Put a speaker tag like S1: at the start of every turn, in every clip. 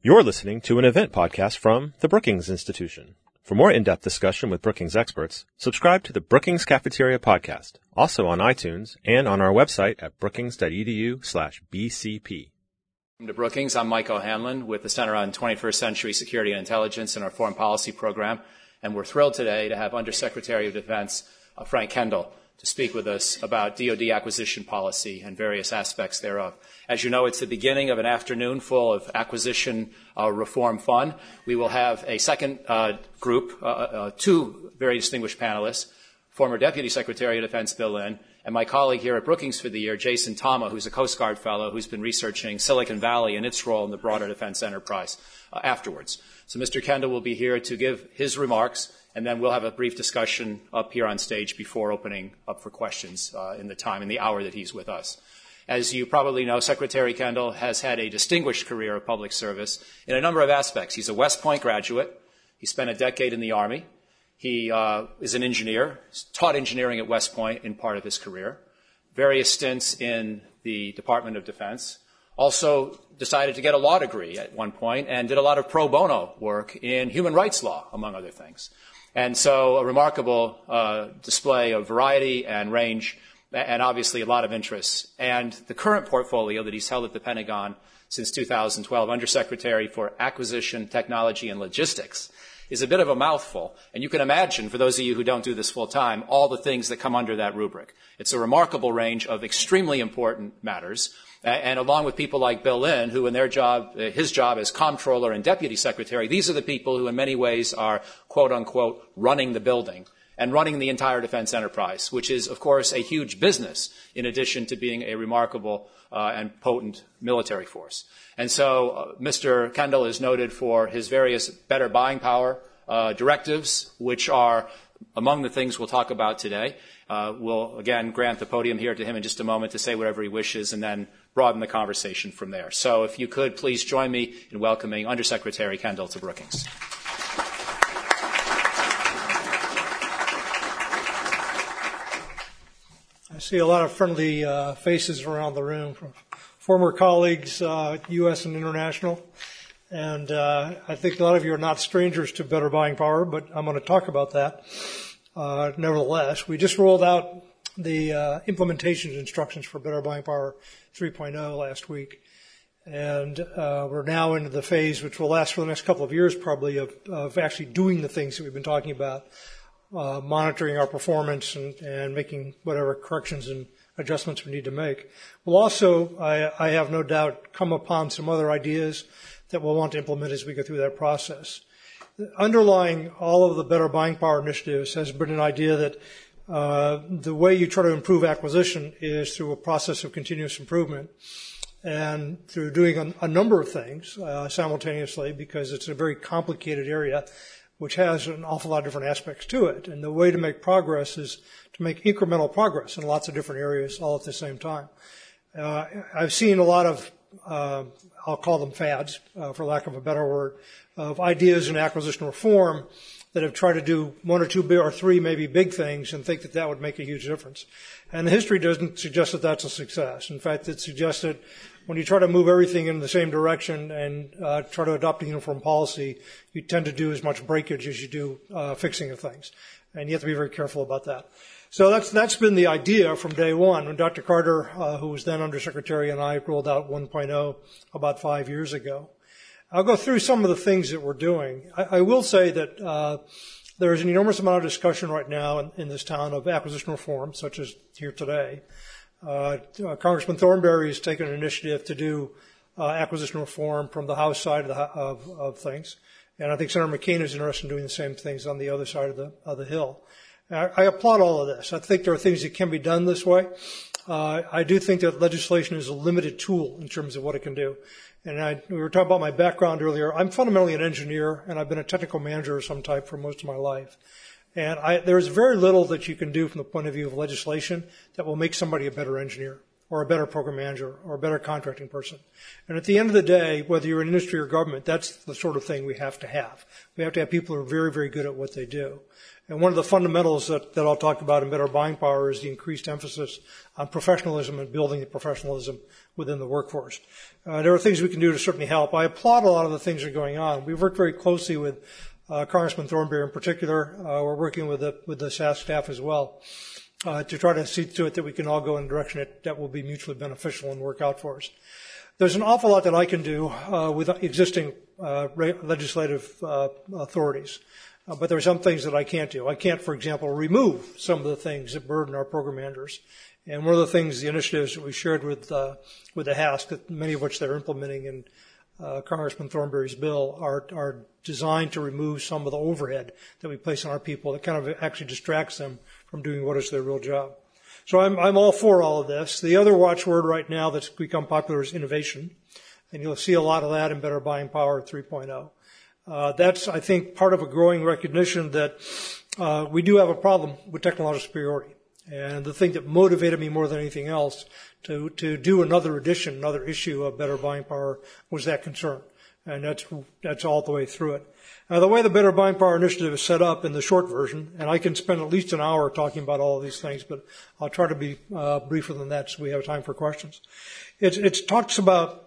S1: You're listening to an event podcast from the Brookings Institution. For more in-depth discussion with Brookings experts, subscribe to the Brookings Cafeteria podcast, also on iTunes and on our website at brookings.edu/BCP.
S2: Welcome to Brookings. I'm Mike O'Hanlon with the Center on 21st Century Security and Intelligence in our Foreign Policy program, and we're thrilled today to have Undersecretary of Defense Frank Kendall to speak with us about DoD acquisition policy and various aspects thereof. As you know, it's the beginning of an afternoon full of acquisition reform fun. We will have a second group, two very distinguished panelists, former Deputy Secretary of Defense Bill Lynn, and my colleague here at Brookings for the year, Jason Tama, who's a Coast Guard fellow who's been researching Silicon Valley and its role in the broader defense enterprise afterwards. So Mr. Kendall will be here to give his remarks, and then we'll have a brief discussion up here on stage before opening up for questions in the hour that he's with us. As you probably know, Secretary Kendall has had a distinguished career of public service in a number of aspects. He's a West Point graduate. He spent a decade in the Army. He is an engineer. He's taught engineering at West Point in part of his career. Various stints in the Department of Defense. Also decided to get a law degree at one point and did a lot of pro bono work in human rights law, among other things. And so a remarkable display of variety and range, and obviously a lot of interests. And the current portfolio that he's held at the Pentagon since 2012, Undersecretary for Acquisition, Technology, and Logistics, is a bit of a mouthful. And you can imagine, for those of you who don't do this full time, all the things that come under that rubric. It's a remarkable range of extremely important matters. And along with people like Bill Lynn, who in their job, his job as comptroller and deputy secretary, these are the people who in many ways are, quote unquote, running the building and running the entire defense enterprise, which is, of course, a huge business in addition to being a remarkable and potent military force. And so Mr. Kendall is noted for his various better buying power directives, which are among the things we'll talk about today. We'll, again, grant the podium here to him in just a moment to say whatever he wishes and then broaden the conversation from there. So if you could, please join me in welcoming Undersecretary Kendall to Brookings.
S3: I see a lot of friendly faces around the room from former colleagues, U.S. and international. And I think a lot of you are not strangers to better buying power, but I'm going to talk about that. Nevertheless, we just rolled out the implementation instructions for Better Buying Power 3.0 last week. And we're now into the phase, which will last for the next couple of years probably, of actually doing the things that we've been talking about, monitoring our performance and making whatever corrections and adjustments we need to make. We'll also, I have no doubt, come upon some other ideas that we'll want to implement as we go through that process. Underlying all of the Better Buying Power initiatives has been an idea that the way you try to improve acquisition is through a process of continuous improvement and through doing a number of things simultaneously, because it's a very complicated area which has an awful lot of different aspects to it. And the way to make progress is to make incremental progress in lots of different areas all at the same time. I've seen a lot of I'll call them fads, for lack of a better word, of ideas in acquisition reform that have tried to do one or two or three maybe big things and think that that would make a huge difference. And the history doesn't suggest that that's a success. In fact, it suggests that when you try to move everything in the same direction and try to adopt a uniform policy, you tend to do as much breakage as you do fixing of things. And you have to be very careful about that. So that's been the idea from day one. When Dr. Carter, who was then Undersecretary, and I rolled out 1.0 about 5 years ago. I'll go through some of the things that we're doing. I will say that there is an enormous amount of discussion right now in this town of acquisition reform, such as here today. Congressman Thornberry has taken an initiative to do acquisition reform from the House side of things. And I think Senator McCain is interested in doing the same things on the other side of the Hill. I applaud all of this. I think there are things that can be done this way. I do think that legislation is a limited tool in terms of what it can do. And we were talking about my background earlier. I'm fundamentally an engineer, and I've been a technical manager of some type for most of my life. And there's very little that you can do from the point of view of legislation that will make somebody a better engineer. or a better program manager or a better contracting person. And at the end of the day, whether you're in industry or government, that's the sort of thing we have to have. We have to have people who are very, very good at what they do. And one of the fundamentals that I'll talk about in Better Buying Power is the increased emphasis on professionalism and building the professionalism within the workforce. There are things we can do to certainly help. I applaud a lot of the things that are going on. We've worked very closely with Congressman Thornberry in particular. We're working with the SAS staff as well to try to see to it that we can all go in a direction that will be mutually beneficial and work out for us. There's an awful lot that I can do with existing legislative authorities. But there are some things that I can't do. I can't, for example, remove some of the things that burden our program managers. And one of the things, the initiatives that we shared with the HASC, that many of which they're implementing in Congressman Thornberry's bill, are designed to remove some of the overhead that we place on our people that kind of actually distracts them from doing what is their real job. So I'm all for all of this. The other watchword right now that's become popular is innovation. And you'll see a lot of that in Better Buying Power 3.0. That's, I think, part of a growing recognition that we do have a problem with technological superiority. And the thing that motivated me more than anything else to do another issue of Better Buying Power was that concern. And that's all the way through it. Now, the way the Better Buying Power initiative is set up in the short version, and I can spend at least an hour talking about all of these things, but I'll try to be briefer than that so we have time for questions. It talks about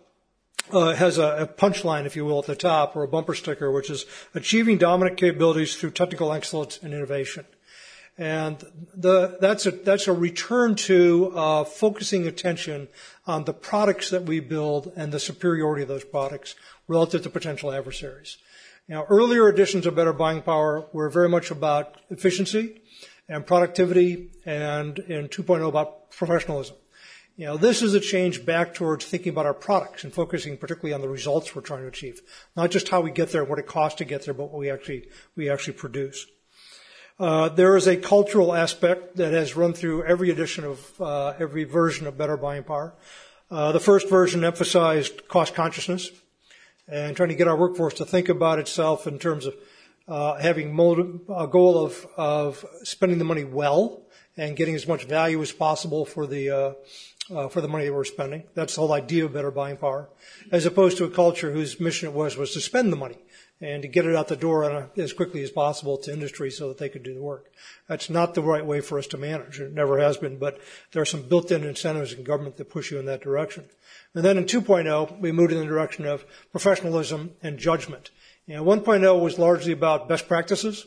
S3: has a punchline, if you will, at the top, or a bumper sticker, which is achieving dominant capabilities through technical excellence and innovation. And that's a return to focusing attention on the products that we build and the superiority of those products relative to potential adversaries. Now, earlier editions of Better Buying Power were very much about efficiency and productivity, and in 2.0 about professionalism. You know, this is a change back towards thinking about our products and focusing particularly on the results we're trying to achieve, not just how we get there, what it costs to get there, but what we actually produce. There is a cultural aspect that has run through every edition of every version of Better Buying Power. The first version emphasized cost consciousness and trying to get our workforce to think about itself in terms of having a goal of spending the money well and getting as much value as possible for the money that we're spending. That's the whole idea of Better Buying Power, as opposed to a culture whose mission it was to spend the money and to get it out the door as quickly as possible to industry so that they could do the work. That's not the right way for us to manage. It never has been, but there are some built-in incentives in government that push you in that direction. And then in 2.0, we moved in the direction of professionalism and judgment. You know, 1.0 was largely about best practices.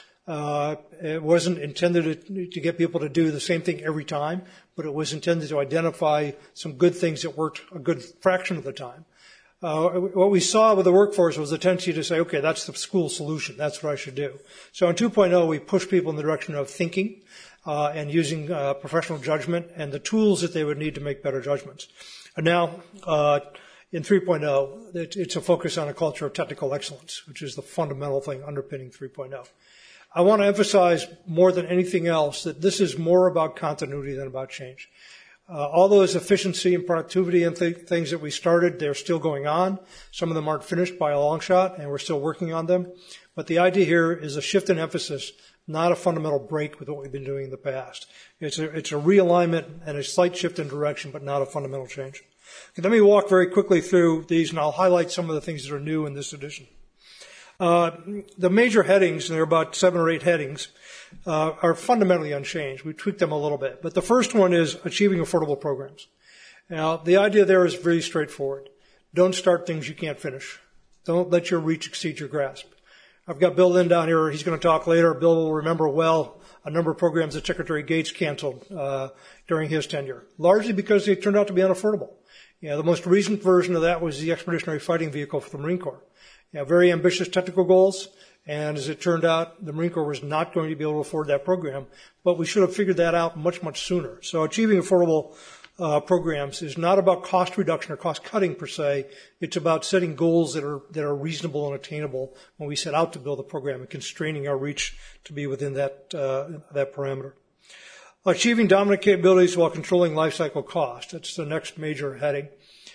S3: It wasn't intended to get people to do the same thing every time, but it was intended to identify some good things that worked a good fraction of the time. What we saw with the workforce was a tendency to say, okay, that's the school solution. That's what I should do. So in 2.0, we pushed people in the direction of thinking and using professional judgment and the tools that they would need to make better judgments. And now, in 3.0, it's a focus on a culture of technical excellence, which is the fundamental thing underpinning 3.0. I want to emphasize more than anything else that this is more about continuity than about change. All those efficiency and productivity and things that we started, they're still going on. Some of them aren't finished by a long shot, and we're still working on them. But the idea here is a shift in emphasis, not a fundamental break with what we've been doing in the past. It's a realignment and a slight shift in direction, but not a fundamental change. Okay, let me walk very quickly through these, and I'll highlight some of the things that are new in this edition. The major headings, and there are about 7 or 8 headings, are fundamentally unchanged. We tweaked them a little bit. But the first one is achieving affordable programs. Now, the idea there is very straightforward. Don't start things you can't finish. Don't let your reach exceed your grasp. I've got Bill Lynn down here. He's going to talk later. Bill will remember well a number of programs that Secretary Gates canceled during his tenure, largely because they turned out to be unaffordable. The most recent version of that was the Expeditionary Fighting Vehicle for the Marine Corps. Very ambitious technical goals, and as it turned out, the Marine Corps was not going to be able to afford that program, but we should have figured that out much, much sooner. So achieving affordable programs is not about cost reduction or cost cutting per se. It's about setting goals that are reasonable and attainable when we set out to build a program and constraining our reach to be within that parameter. Achieving dominant capabilities while controlling lifecycle cost. That's the next major heading.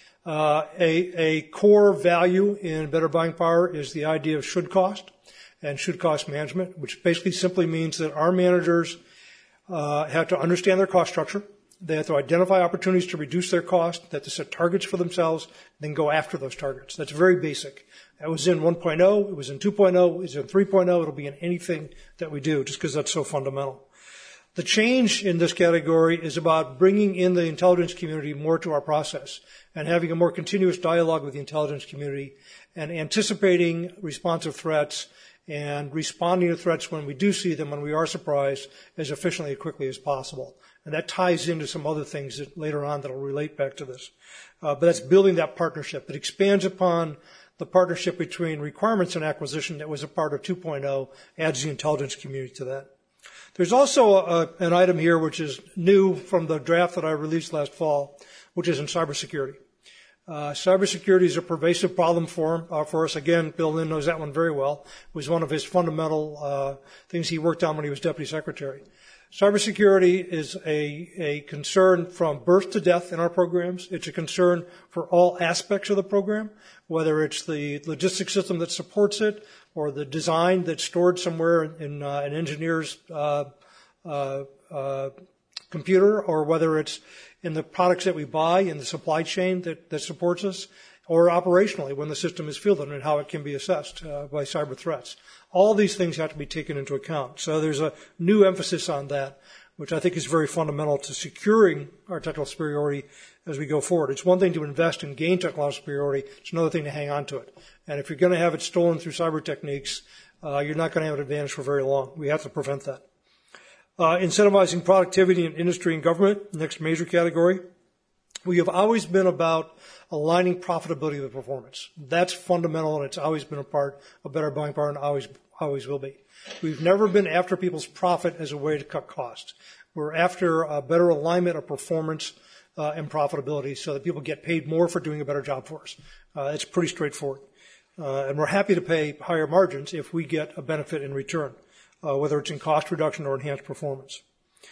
S3: A core value in Better Buying Power is the idea of should cost and should cost management, which basically simply means that our managers have to understand their cost structure They have to identify opportunities to reduce their cost, they have to set targets for themselves, then go after those targets. That's very basic. That was in 1.0, it was in 2.0, it was in 3.0, it'll be in anything that we do, just because that's so fundamental. The change in this category is about bringing in the intelligence community more to our process and having a more continuous dialogue with the intelligence community and anticipating responsive threats and responding to threats when we do see them, when we are surprised, as efficiently and quickly as possible. And that ties into some other things that later on that will relate back to this. But that's building that partnership. It expands upon the partnership between requirements and acquisition that was a part of 2.0, adds the intelligence community to that. There's also an item here which is new from the draft that I released last fall, which is in cybersecurity. Cybersecurity is a pervasive problem for us. Again, Bill Lynn knows that one very well. It was one of his fundamental things he worked on when he was Deputy Secretary. Cybersecurity is a concern from birth to death in our programs. It's a concern for all aspects of the program, whether it's the logistics system that supports it or the design that's stored somewhere in an engineer's computer, or whether it's in the products that we buy, in the supply chain that supports us, or operationally when the system is fielded and how it can be assessed by cyber threats. All these things have to be taken into account. So there's a new emphasis on that, which I think is very fundamental to securing our technical superiority as we go forward. It's one thing to invest and gain technological superiority. It's another thing to hang on to it. And if you're going to have it stolen through cyber techniques, you're not going to have an advantage for very long. We have to prevent that. Incentivizing productivity in industry and government, next major category. We have always been about aligning profitability with performance. That's fundamental, and it's always been a part of better buying power and always will be. We've never been after people's profit as a way to cut costs. We're after a better alignment of performance and profitability so that people get paid more for doing a better job for us. It's pretty straightforward. And we're happy to pay higher margins if we get a benefit in return, whether it's in cost reduction or enhanced performance.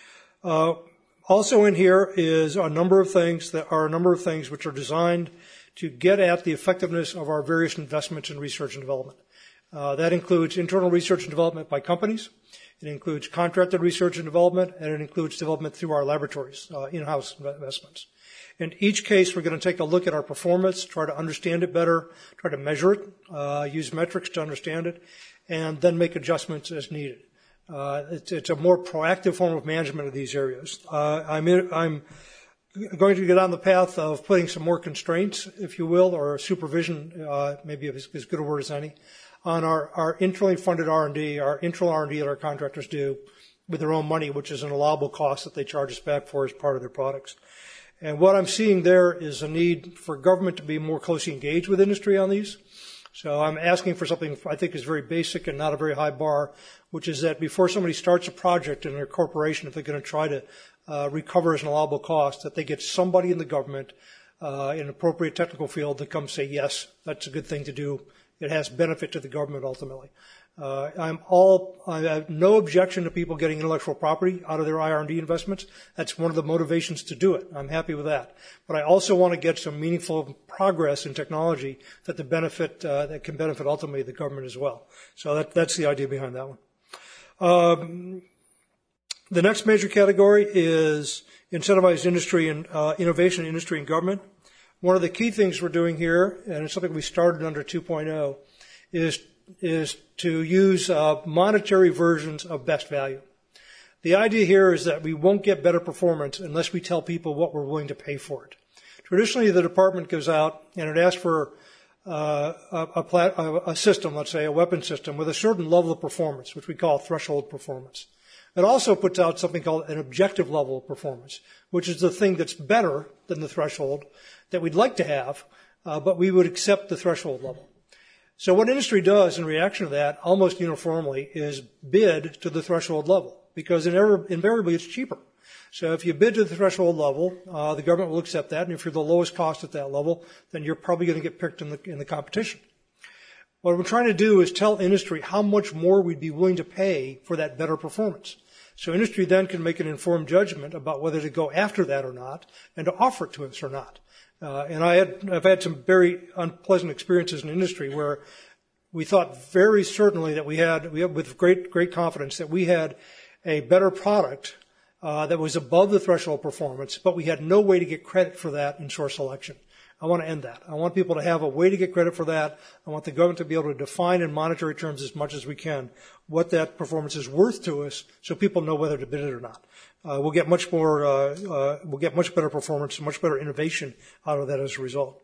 S3: Also in here is a number of things which are designed to get at the effectiveness of our various investments in research and development. That includes internal research and development by companies. It includes contracted research and development, and it includes development through our laboratories, in-house investments. In each case, we're going to take a look at our performance, try to understand it better, try to measure it, use metrics to understand it, and then make adjustments as needed. It's a more proactive form of management of these areas. I'm going to get on the path of putting some more constraints, if you will, or supervision, maybe as good a word as any, on our internally funded R&D, our internal R&D that our contractors do with their own money, which is an allowable cost that they charge us back for as part of their products. And what I'm seeing there is a need for government to be more closely engaged with industry on these. So I'm asking for something I think is very basic and not a very high bar, which is that before somebody starts a project in their corporation, if they're going to try to recover as an allowable cost, that they get somebody in the government in an appropriate technical field to come say, yes, that's a good thing to do. It has benefit to the government ultimately. I have no objection to people getting intellectual property out of their IR&D investments. That's one of the motivations to do it. I'm happy with that. But I also want to get some meaningful progress in technology that can benefit ultimately the government as well. So that's the idea behind that one. The next major category is incentivized industry and innovation in industry and government. One of the key things we're doing here, and it's something we started under 2.0, is to use monetary versions of best value. The idea here is that we won't get better performance unless we tell people what we're willing to pay for it. Traditionally, the department goes out and it asks for a system, let's say a weapon system, with a certain level of performance, which we call threshold performance. It also puts out something called an objective level of performance, which is the thing that's better than the threshold that we'd like to have, but we would accept the threshold level. So what industry does in reaction to that almost uniformly is bid to the threshold level, because invariably it's cheaper. So if you bid to the threshold level, the government will accept that, and if you're the lowest cost at that level, then you're probably going to get picked in the competition. What we're trying to do is tell industry how much more we'd be willing to pay for that better performance. So industry then can make an informed judgment about whether to go after that or not, and to offer it to us or not. And I've had some very unpleasant experiences in industry where we thought very certainly that we have with great confidence that we had a better product that was above the threshold performance, but we had no way to get credit for that in source selection. I want to end that. I want people to have a way to get credit for that. I want the government to be able to define in monetary terms as much as we can what that performance is worth to us, so people know whether to bid it or not. We'll get much better performance, much better innovation out of that as a result.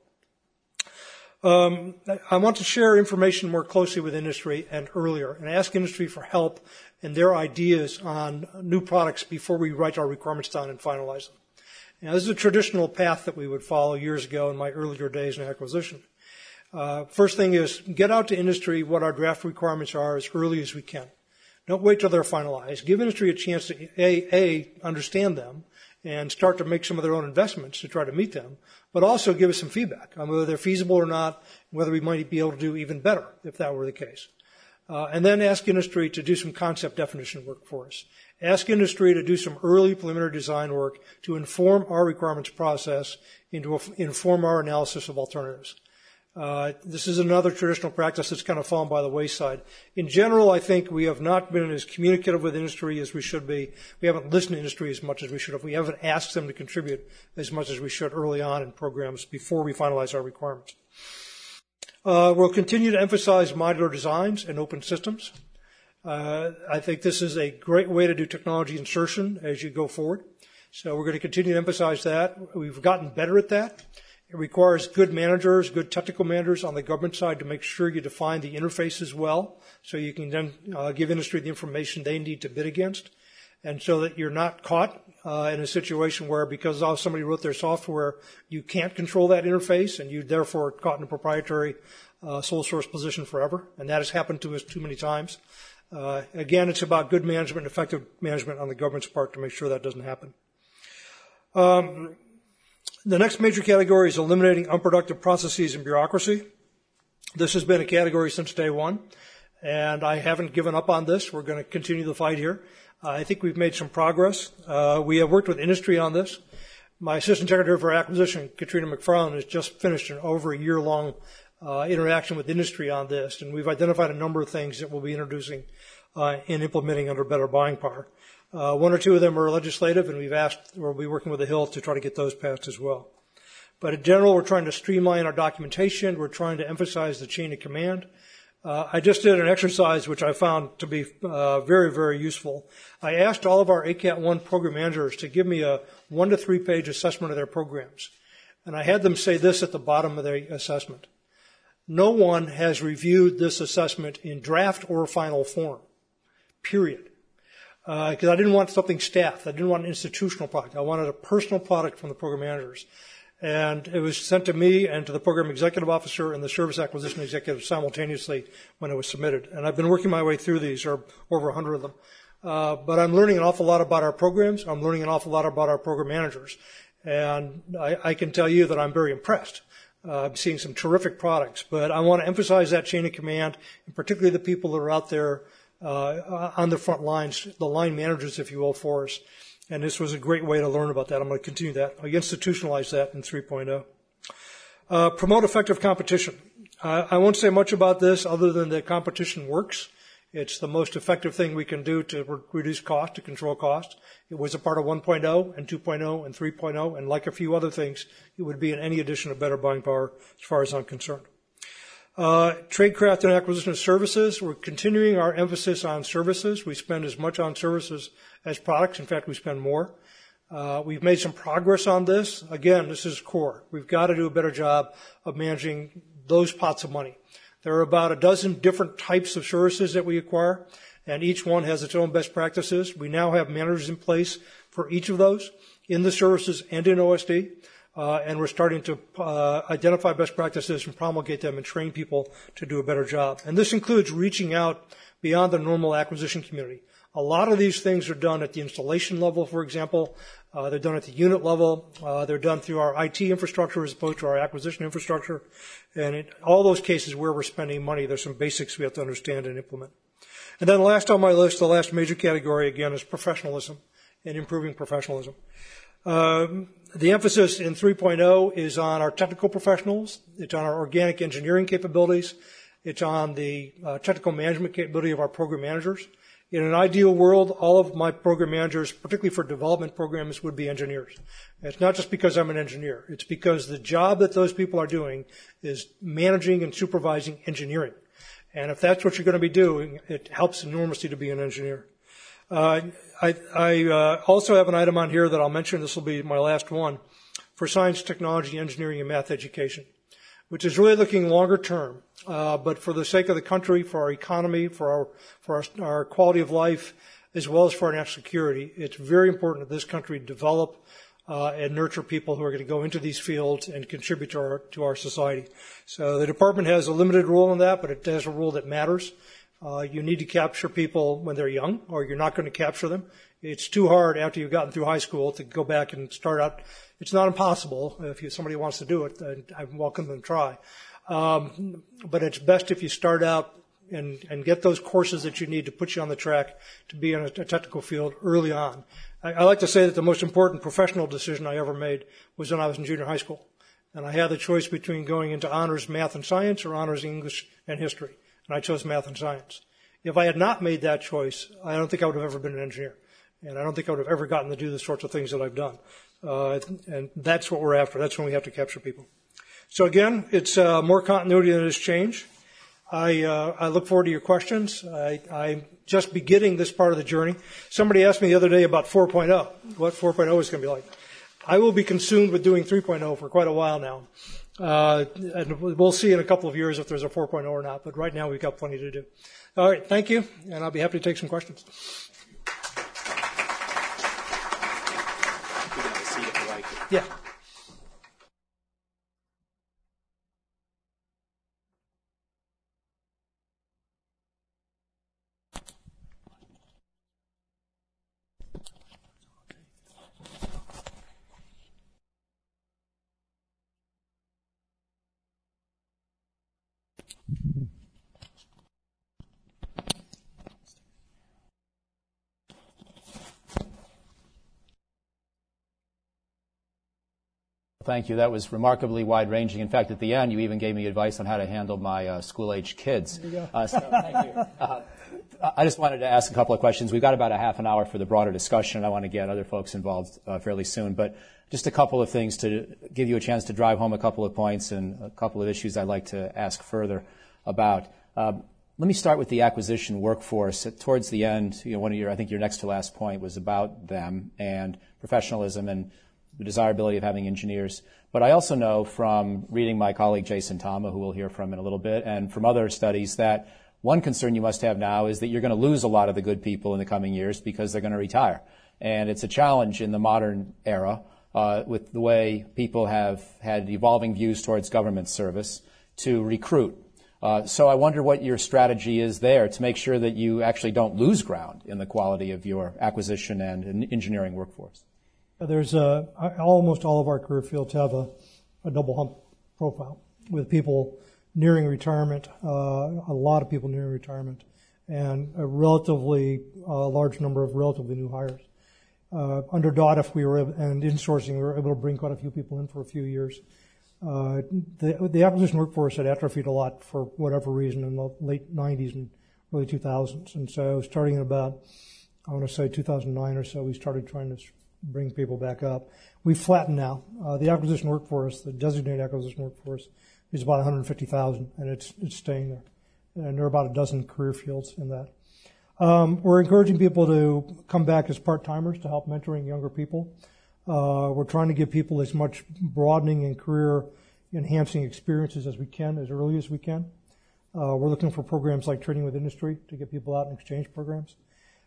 S3: I want to share information more closely with industry and earlier, and ask industry for help and their ideas on new products before we write our requirements down and finalize them. Now, this is a traditional path that we would follow years ago in my earlier days in acquisition. First thing is get out to industry what our draft requirements are as early as we can. Don't wait till they're finalized. Give industry a chance to understand them and start to make some of their own investments to try to meet them, but also give us some feedback on whether they're feasible or not, whether we might be able to do even better if that were the case. And then ask industry to do some concept definition work for us. Ask industry to do some early preliminary design work to inform our requirements process and to inform our analysis of alternatives. This is another traditional practice that's kind of fallen by the wayside. In general, I think we have not been as communicative with industry as we should be. We haven't listened to industry as much as we should have. We haven't asked them to contribute as much as we should early on in programs before we finalize our requirements. We'll continue to emphasize modular designs and open systems. I think this is a great way to do technology insertion as you go forward. So we're going to continue to emphasize that. We've gotten better at that. It requires good managers, good technical managers on the government side to make sure you define the interfaces well, so you can then give industry the information they need to bid against, and so that you're not caught in a situation where, because somebody wrote their software, you can't control that interface, and you therefore caught in a proprietary sole source position forever. And that has happened to us too many times. Again, it's about good management, effective management on the government's part to make sure that doesn't happen. The next major category is eliminating unproductive processes and bureaucracy. This has been a category since day one, and I haven't given up on this. We're going to continue the fight here. I think we've made some progress. We have worked with industry on this. My Assistant Secretary for Acquisition, Katrina McFarland, has just finished an over a year-long interaction with industry on this, and we've identified a number of things that we'll be introducing and implementing under Better Buying Power. One or two of them are legislative, and we'll be working with the Hill to try to get those passed as well. But in general, we're trying to streamline our documentation. We're trying to emphasize the chain of command. I just did an exercise which I found to be very, very useful. I asked all of our ACAT 1 program managers to give me a 1 to 3 page assessment of their programs. And I had them say this at the bottom of their assessment. No one has reviewed this assessment in draft or final form, period. Because I didn't want something staffed. I didn't want an institutional product. I wanted a personal product from the program managers. And it was sent to me and to the program executive officer and the service acquisition executive simultaneously when it was submitted. And I've been working my way through these, or over 100 of them. But I'm learning an awful lot about our programs. I'm learning an awful lot about our program managers. And I can tell you that I'm very impressed. I'm seeing some terrific products. But I want to emphasize that chain of command, and particularly the people that are out there on the front lines, the line managers, if you will, for us. And this was a great way to learn about that. I'm going to continue that. I institutionalize that in 3.0. Promote effective competition. I won't say much about this other than that competition works. It's the most effective thing we can do to reduce cost, to control cost. It was a part of 1.0 and 2.0 and 3.0, and like a few other things, it would be in any edition of Better Buying Power as far as I'm concerned. Tradecraft and acquisition of services. We're continuing our emphasis on services. We spend as much on services as products. In fact, we spend more. We've made some progress on this. Again, this is core. We've got to do a better job of managing those pots of money. There are about a dozen different types of services that we acquire, and each one has its own best practices. We now have managers in place for each of those in the services and in OSD. And we're starting to identify best practices and promulgate them and train people to do a better job. And this includes reaching out beyond the normal acquisition community. A lot of these things are done at the installation level, for example. They're done at the unit level. They're done through our IT infrastructure as opposed to our acquisition infrastructure. And in all those cases where we're spending money, there's some basics we have to understand and implement. And then last on my list, the last major category, again, is professionalism and improving professionalism. The emphasis in 3.0 is on our technical professionals. It's on our organic engineering capabilities. It's on the technical management capability of our program managers. In an ideal world, all of my program managers, particularly for development programs, would be engineers. It's not just because I'm an engineer. It's because the job that those people are doing is managing and supervising engineering. And if that's what you're going to be doing, it helps enormously to be an engineer. I also have an item on here that I'll mention. This will be my last one for science, technology, engineering, and math education, which is really looking longer term. But for the sake of the country, for our economy, for our quality of life, as well as for our national security, it's very important that this country develop and nurture people who are going to go into these fields and contribute to our society. So the department has a limited role in that, but it has a role that matters. You need to capture people when they're young, or you're not going to capture them. It's too hard after you've gotten through high school to go back and start out. It's not impossible. If somebody wants to do it, I welcome them to try. But it's best if you start out and get those courses that you need to put you on the track to be in a technical field early on. I like to say that the most important professional decision I ever made was when I was in junior high school. And I had the choice between going into honors math and science or honors English and history. And I chose math and science. If I had not made that choice, I don't think I would have ever been an engineer. And I don't think I would have ever gotten to do the sorts of things that I've done. And that's what we're after. That's when we have to capture people. So again, it's more continuity than it is change. I look forward to your questions. I'm just beginning this part of the journey. Somebody asked me the other day about 4.0, what 4.0 is going to be like. I will be consumed with doing 3.0 for quite a while now. And we'll see in a couple of years if there's a 4.0 or not, but right now we've got plenty to do. All right, thank you, and I'll be happy to take some questions. Yeah.
S2: Thank you. That was remarkably wide-ranging. In fact, at the end, you even gave me advice on how to handle my school-age kids. So thank you. I just wanted to ask a couple of questions. We've got about a half an hour for the broader discussion. I want to get other folks involved fairly soon. But just a couple of things to give you a chance to drive home a couple of points and a couple of issues I'd like to ask further about. Let me start with the acquisition workforce. Towards the end, I think your next to last point was about them and professionalism and the desirability of having engineers. But I also know from reading my colleague Jason Tama, who we'll hear from in a little bit, and from other studies that one concern you must have now is that you're going to lose a lot of the good people in the coming years because they're going to retire. And it's a challenge in the modern era with the way people have had evolving views towards government service to recruit. So I wonder what your strategy is there to make sure that you actually don't lose ground in the quality of your acquisition and engineering workforce.
S3: There's almost all of our career fields have a double hump profile with people nearing retirement, a lot of people nearing retirement, and a relatively large number of relatively new hires. Under DOT, and insourcing, we were able to bring quite a few people in for a few years. The acquisition workforce had atrophied a lot for whatever reason in the late 90s and early 2000s. And so starting in about, 2009 or so, we started trying to bring people back up. We've flattened now. The acquisition workforce, the designated acquisition workforce, is about 150,000, and it's staying there. And there are about a dozen career fields in that. We're encouraging people to come back as part-timers to help mentoring younger people. We're trying to give people as much broadening and career-enhancing experiences as we can, as early as we can. We're looking for programs like Training with Industry to get people out in exchange programs.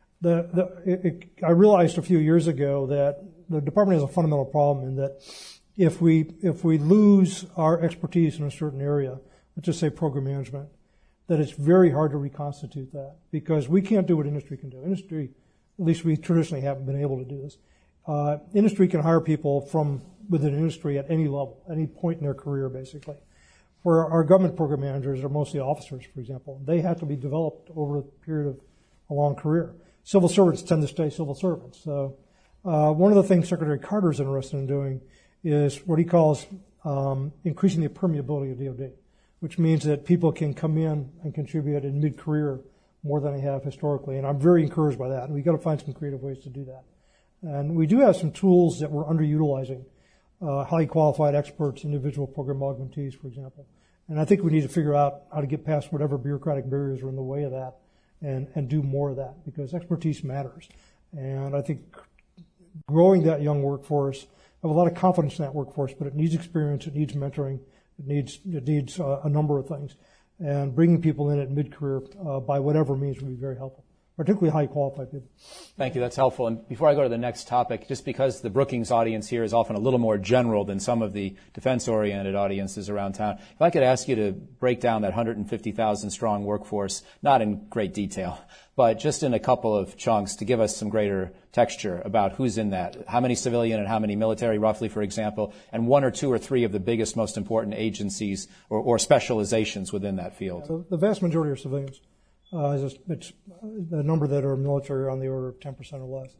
S3: I realized a few years ago that the department has a fundamental problem in that if we lose our expertise in a certain area, let's just say program management, that it's very hard to reconstitute that because we can't do what industry can do. Industry, at least we traditionally haven't been able to do this. Industry can hire people from within industry at any level, any point in their career, basically. Where our government program managers are mostly officers, for example. They have to be developed over a period of a long career. Civil servants tend to stay civil servants. So one of the things Secretary Carter is interested in doing is what he calls increasing the permeability of DoD, which means that people can come in and contribute in mid-career more than they have historically, and I'm very encouraged by that. And we've got to find some creative ways to do that. And we do have some tools that we're underutilizing, highly qualified experts, individual program augmentees, for example. And I think we need to figure out how to get past whatever bureaucratic barriers are in the way of that and do more of that, because expertise matters. And I think growing that young workforce, I have a lot of confidence in that workforce, but it needs experience, it needs mentoring, it needs a number of things. And bringing people in at mid-career by whatever means would be very helpful, particularly highly qualified people.
S2: Thank you. That's helpful. And before I go to the next topic, just because the Brookings audience here is often a little more general than some of the defense-oriented audiences around town, if I could ask you to break down that 150,000-strong workforce, not in great detail, but just in a couple of chunks to give us some greater texture about who's in that, how many civilian and how many military, roughly, for example, and one or two or three of the biggest, most important agencies or specializations within that field.
S3: The vast majority are civilians. It's the number that are military on the order of 10% or less.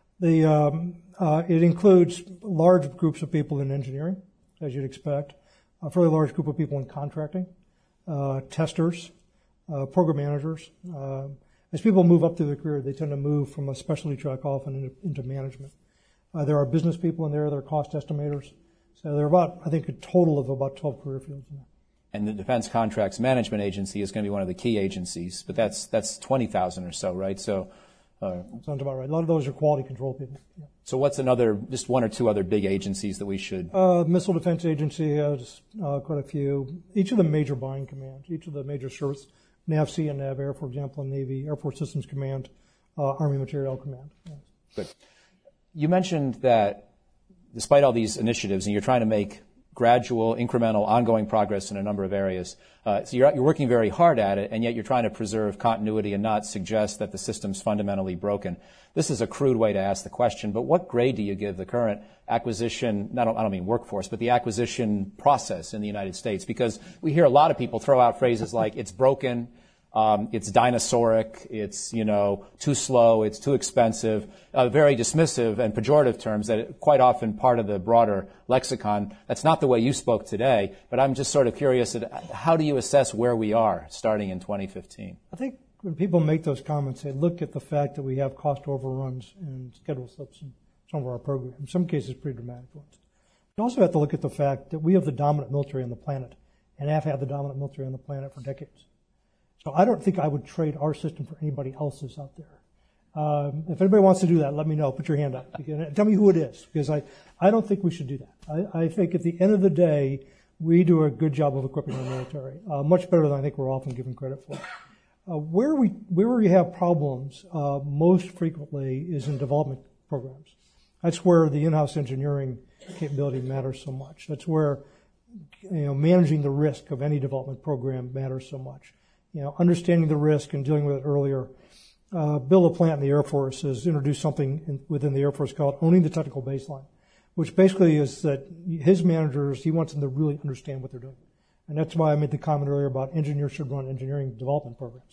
S3: It includes large groups of people in engineering, as you'd expect, a fairly large group of people in contracting, testers, program managers. As people move up through their career, they tend to move from a specialty track often into management. There are business people in there. There are cost estimators. So there are about, I think, a total of about 12 career fields in there.
S2: And the Defense Contracts Management Agency is going to be one of the key agencies, but that's 20,000 or so, right? So
S3: sounds about right. A lot of those are quality control people. Yeah.
S2: So what's just one or two other big agencies that we should?
S3: Missile Defense Agency has quite a few. Each of the major buying commands, each of the major service, NAVSEA and NAVAIR, for example, and Navy, Air Force Systems Command, Army Materiel Command. Yes.
S2: Good. You mentioned that despite all these initiatives, and you're trying to make gradual, incremental, ongoing progress in a number of areas. So you're working very hard at it, and yet you're trying to preserve continuity and not suggest that the system's fundamentally broken. This is a crude way to ask the question, but what grade do you give the current acquisition, I don't mean workforce, but the acquisition process in the United States? Because we hear a lot of people throw out phrases like, it's broken, it's dinosauric, it's, too slow, it's too expensive, very dismissive and pejorative terms that are quite often part of the broader lexicon. That's not the way you spoke today, but I'm just sort of curious, how do you assess where we are starting in 2015?
S3: I think when people make those comments, they look at the fact that we have cost overruns and schedule slips in some of our programs, in some cases pretty dramatic ones. You also have to look at the fact that we have the dominant military on the planet and have had the dominant military on the planet for decades. So I don't think I would trade our system for anybody else's out there. If anybody wants to do that, let me know. Put your hand up. Tell me who it is, because I don't think we should do that. I think at the end of the day, we do a good job of equipping our military, much better than I think we're often given credit for. Where we have problems most frequently is in development programs. That's where the in-house engineering capability matters so much. That's where managing the risk of any development program matters so much. Understanding the risk and dealing with it earlier. Bill LaPlante in the Air Force has introduced something within the Air Force called owning the technical baseline, which basically is that his managers, he wants them to really understand what they're doing. And that's why I made the comment earlier about engineers should run engineering development programs.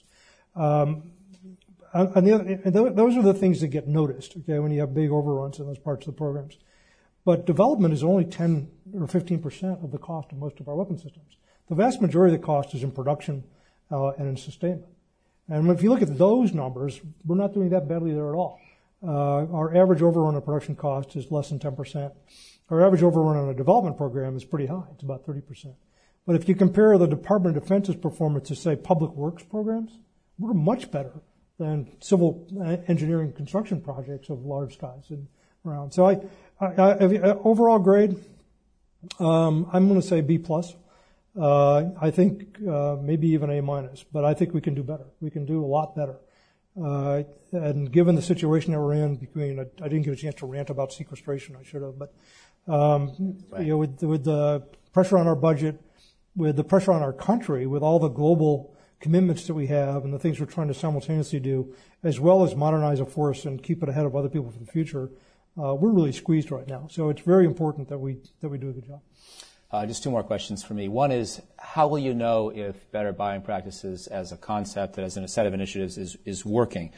S3: Those are the things that get noticed, okay, when you have big overruns in those parts of the programs. But development is only 10 or 15% of the cost of most of our weapon systems. The vast majority of the cost is in production and in sustainment. And if you look at those numbers, we're not doing that badly there at all. Our average overrun on production cost is less than 10%. Our average overrun on a development program is pretty high. It's about 30%. But if you compare the Department of Defense's performance to, say, public works programs, we're much better than civil engineering construction projects of large skies and around. So overall grade, I'm going to say B+. I think maybe even A-, but I think we can do better. We can do a lot better. And given the situation that we're in, I didn't get a chance to rant about sequestration. I should have, but with the pressure on our budget, with the pressure on our country, with all the global commitments that we have and the things we're trying to simultaneously do, as well as modernize a force and keep it ahead of other people for the future, we're really squeezed right now. So it's very important that we do a good job.
S2: Just two more questions for me. One is, how will you know if better buying practices as a concept, as in a set of initiatives, is working?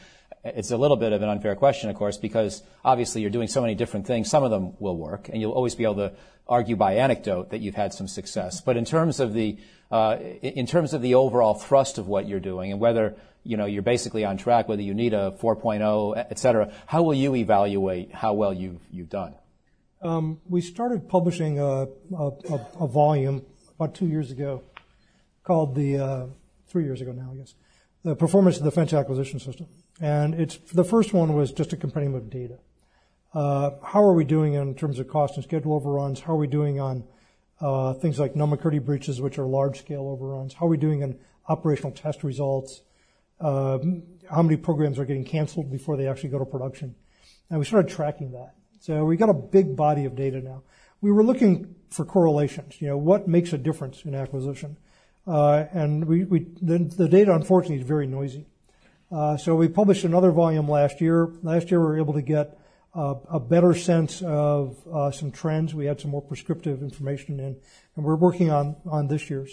S2: it's a little bit of an unfair question, of course, because obviously you're doing so many different things. Some of them will work, and you'll always be able to argue by anecdote that you've had some success. But in terms of the overall thrust of what you're doing and whether you're basically on track, whether you need a 4.0, et cetera, how will you evaluate how well you've done?
S3: We started publishing a volume about 2 years ago called 3 years ago now, I guess, the Performance of the Defense Acquisition System. And the first one was just a compendium of data. How are we doing in terms of cost and schedule overruns? How are we doing on things like non-McCurdy breaches, which are large-scale overruns? How are we doing in operational test results? How many programs are getting canceled before they actually go to production? And we started tracking that. So we got a big body of data now. We were looking for correlations. What makes a difference in acquisition? And the data, unfortunately, is very noisy. So we published another volume last year. Last year, we were able to get a better sense of some trends. We had some more prescriptive information in, and we're working on this year's.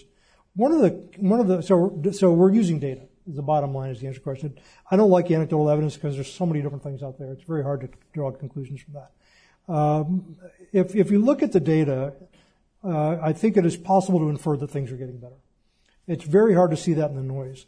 S3: So we're using data. The bottom line is the answer to the question. I don't like anecdotal evidence because there's so many different things out there. It's very hard to draw conclusions from that. If you look at the data, I think it is possible to infer that things are getting better. It's very hard to see that in the noise.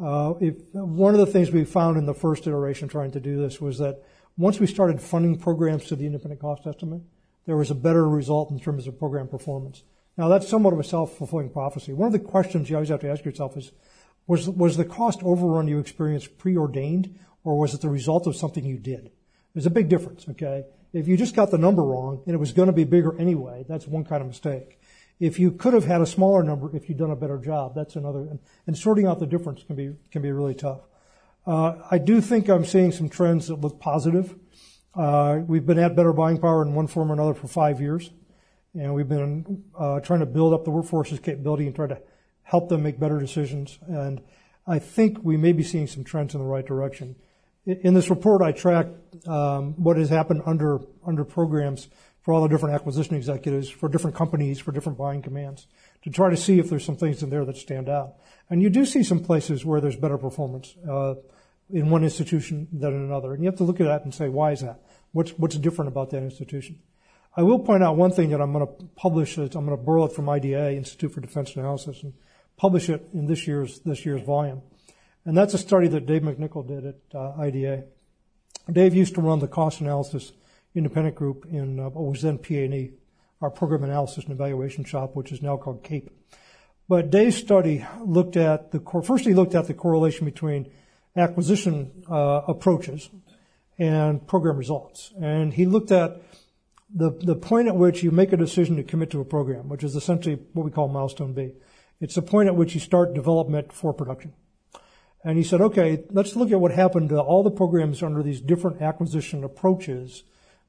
S3: One of the things we found in the first iteration trying to do this was that once we started funding programs to the independent cost estimate, there was a better result in terms of program performance. Now, that's somewhat of a self-fulfilling prophecy. One of the questions you always have to ask yourself is, was the cost overrun you experienced preordained, or was it the result of something you did? There's a big difference, okay? If you just got the number wrong, and it was going to be bigger anyway, that's one kind of mistake. If you could have had a smaller number if you'd done a better job, that's another. And sorting out the difference can be really tough. I do think I'm seeing some trends that look positive. We've been at better buying power in one form or another for 5 years, and we've been trying to build up the workforce's capability and try to help them make better decisions. And I think we may be seeing some trends in the right direction. In this report, I tracked what has happened under programs for all the different acquisition executives, for different companies, for different buying commands, to try to see if there's some things in there that stand out. And you do see some places where there's better performance in one institution than in another. And you have to look at that and say, why is that? What's different about that institution? I will point out one thing that I'm going to publish. I'm going to borrow it from IDA, Institute for Defense Analysis, and publish it in this year's volume. And that's a study that Dave McNichol did at IDA. Dave used to run the cost analysis independent group in what was then PA&E, our program analysis and evaluation shop, which is now called CAPE. But Dave's study looked at the correlation between acquisition approaches and program results. And he looked at the point at which you make a decision to commit to a program, which is essentially what we call milestone B. It's the point at which you start development for production. And he said, okay, let's look at what happened to all the programs under these different acquisition approaches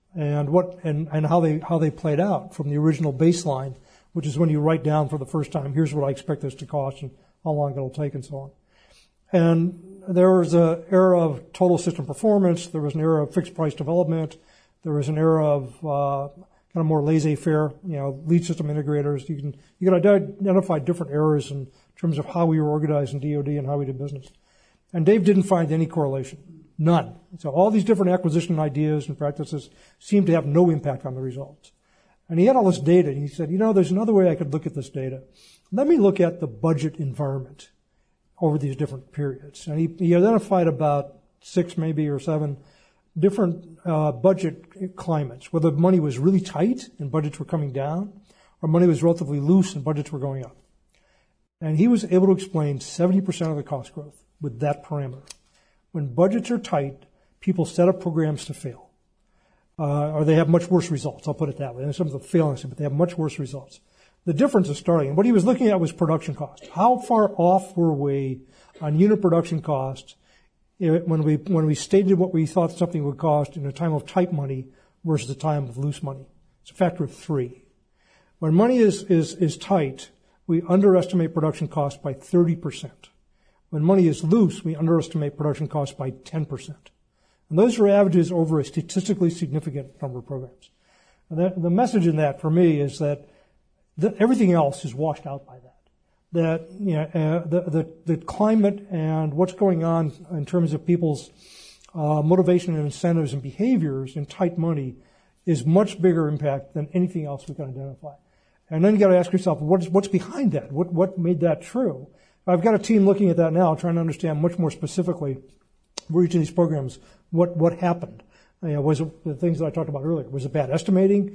S3: and how they played out from the original baseline, which is when you write down for the first time, here's what I expect this to cost and how long it'll take and so on. And there was an era of total system performance. There was an era of fixed price development. There was an era of kind of more laissez-faire, lead system integrators. You can identify different eras in terms of how we were organized in DoD and how we did business. And Dave didn't find any correlation. None. So all these different acquisition ideas and practices seem to have no impact on the results. And he had all this data, and he said, there's another way I could look at this data. Let me look at the budget environment over these different periods. And he identified about 6 maybe or 7 different budget climates, whether money was really tight and budgets were coming down, or money was relatively loose and budgets were going up. And he was able to explain 70% of the cost growth with that parameter. When budgets are tight, people set up programs to fail. Or they have much worse results, I'll put it that way. And some of them fail, but they have much worse results. The difference is starting. And what he was looking at was production cost. How far off were we on unit production costs when we stated what we thought something would cost in a time of tight money versus a time of loose money? It's a factor of 3. When money is tight, we underestimate production costs by 30%. When money is loose, we underestimate production costs by 10%. And those are averages over a statistically significant number of programs. And the message in that for me is that everything else is washed out by that. That the climate and what's going on in terms of people's motivation and incentives and behaviors in tight money is much bigger impact than anything else we can identify. And then you got to ask yourself, what's behind that? What made that true? I've got a team looking at that now, trying to understand much more specifically for each of these programs what happened. Was it the things that I talked about earlier? Was it bad estimating?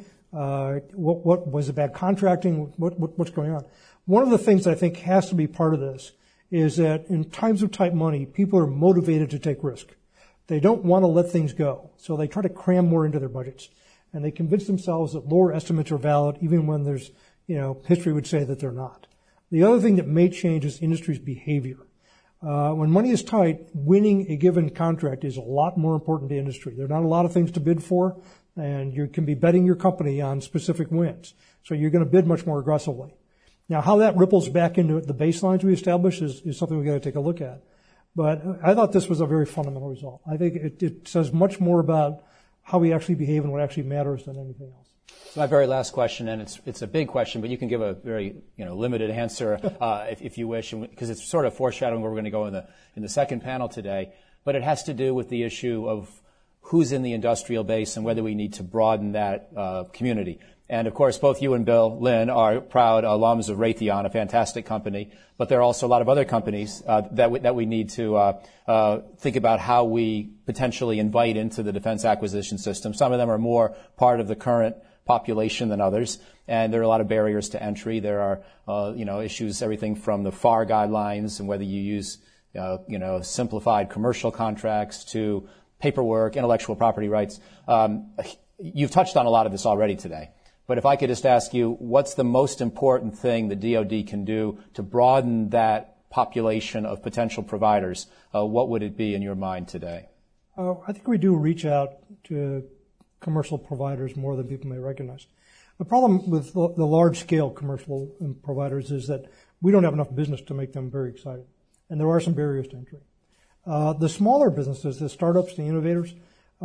S3: What was it bad contracting? What's going on? One of the things that I think has to be part of this is that in times of tight money, people are motivated to take risk. They don't want to let things go, so they try to cram more into their budgets. And they convince themselves that lower estimates are valid, even when there's, history would say that they're not. The other thing that may change is industry's behavior. When money is tight, winning a given contract is a lot more important to industry. There are not a lot of things to bid for, and you can be betting your company on specific wins. So you're going to bid much more aggressively. Now, how that ripples back into the baselines we established is something we've got to take a look at. But I thought this was a very fundamental result. I think it says much more about how we actually behave and what actually matters than anything else.
S2: So my very last question, and it's a big question, but you can give a very limited answer if you wish, because it's sort of foreshadowing where we're going to go in the second panel today. But it has to do with the issue of who's in the industrial base and whether we need to broaden that community. And, of course, both you and Bill Lynn are proud alums of Raytheon, a fantastic company. But there are also a lot of other companies that we need to think about how we potentially invite into the defense acquisition system. Some of them are more part of the current population than others, and there are a lot of barriers to entry. There are, issues, everything from the FAR guidelines and whether you use, simplified commercial contracts to paperwork, intellectual property rights. You've touched on a lot of this already today. But if I could just ask you, what's the most important thing the DoD can do to broaden that population of potential providers? What would it be in your mind today?
S3: I think we do reach out to commercial providers more than people may recognize. The problem with the large-scale commercial providers is that we don't have enough business to make them very exciting, and there are some barriers to entry. The smaller businesses, the startups, the innovators,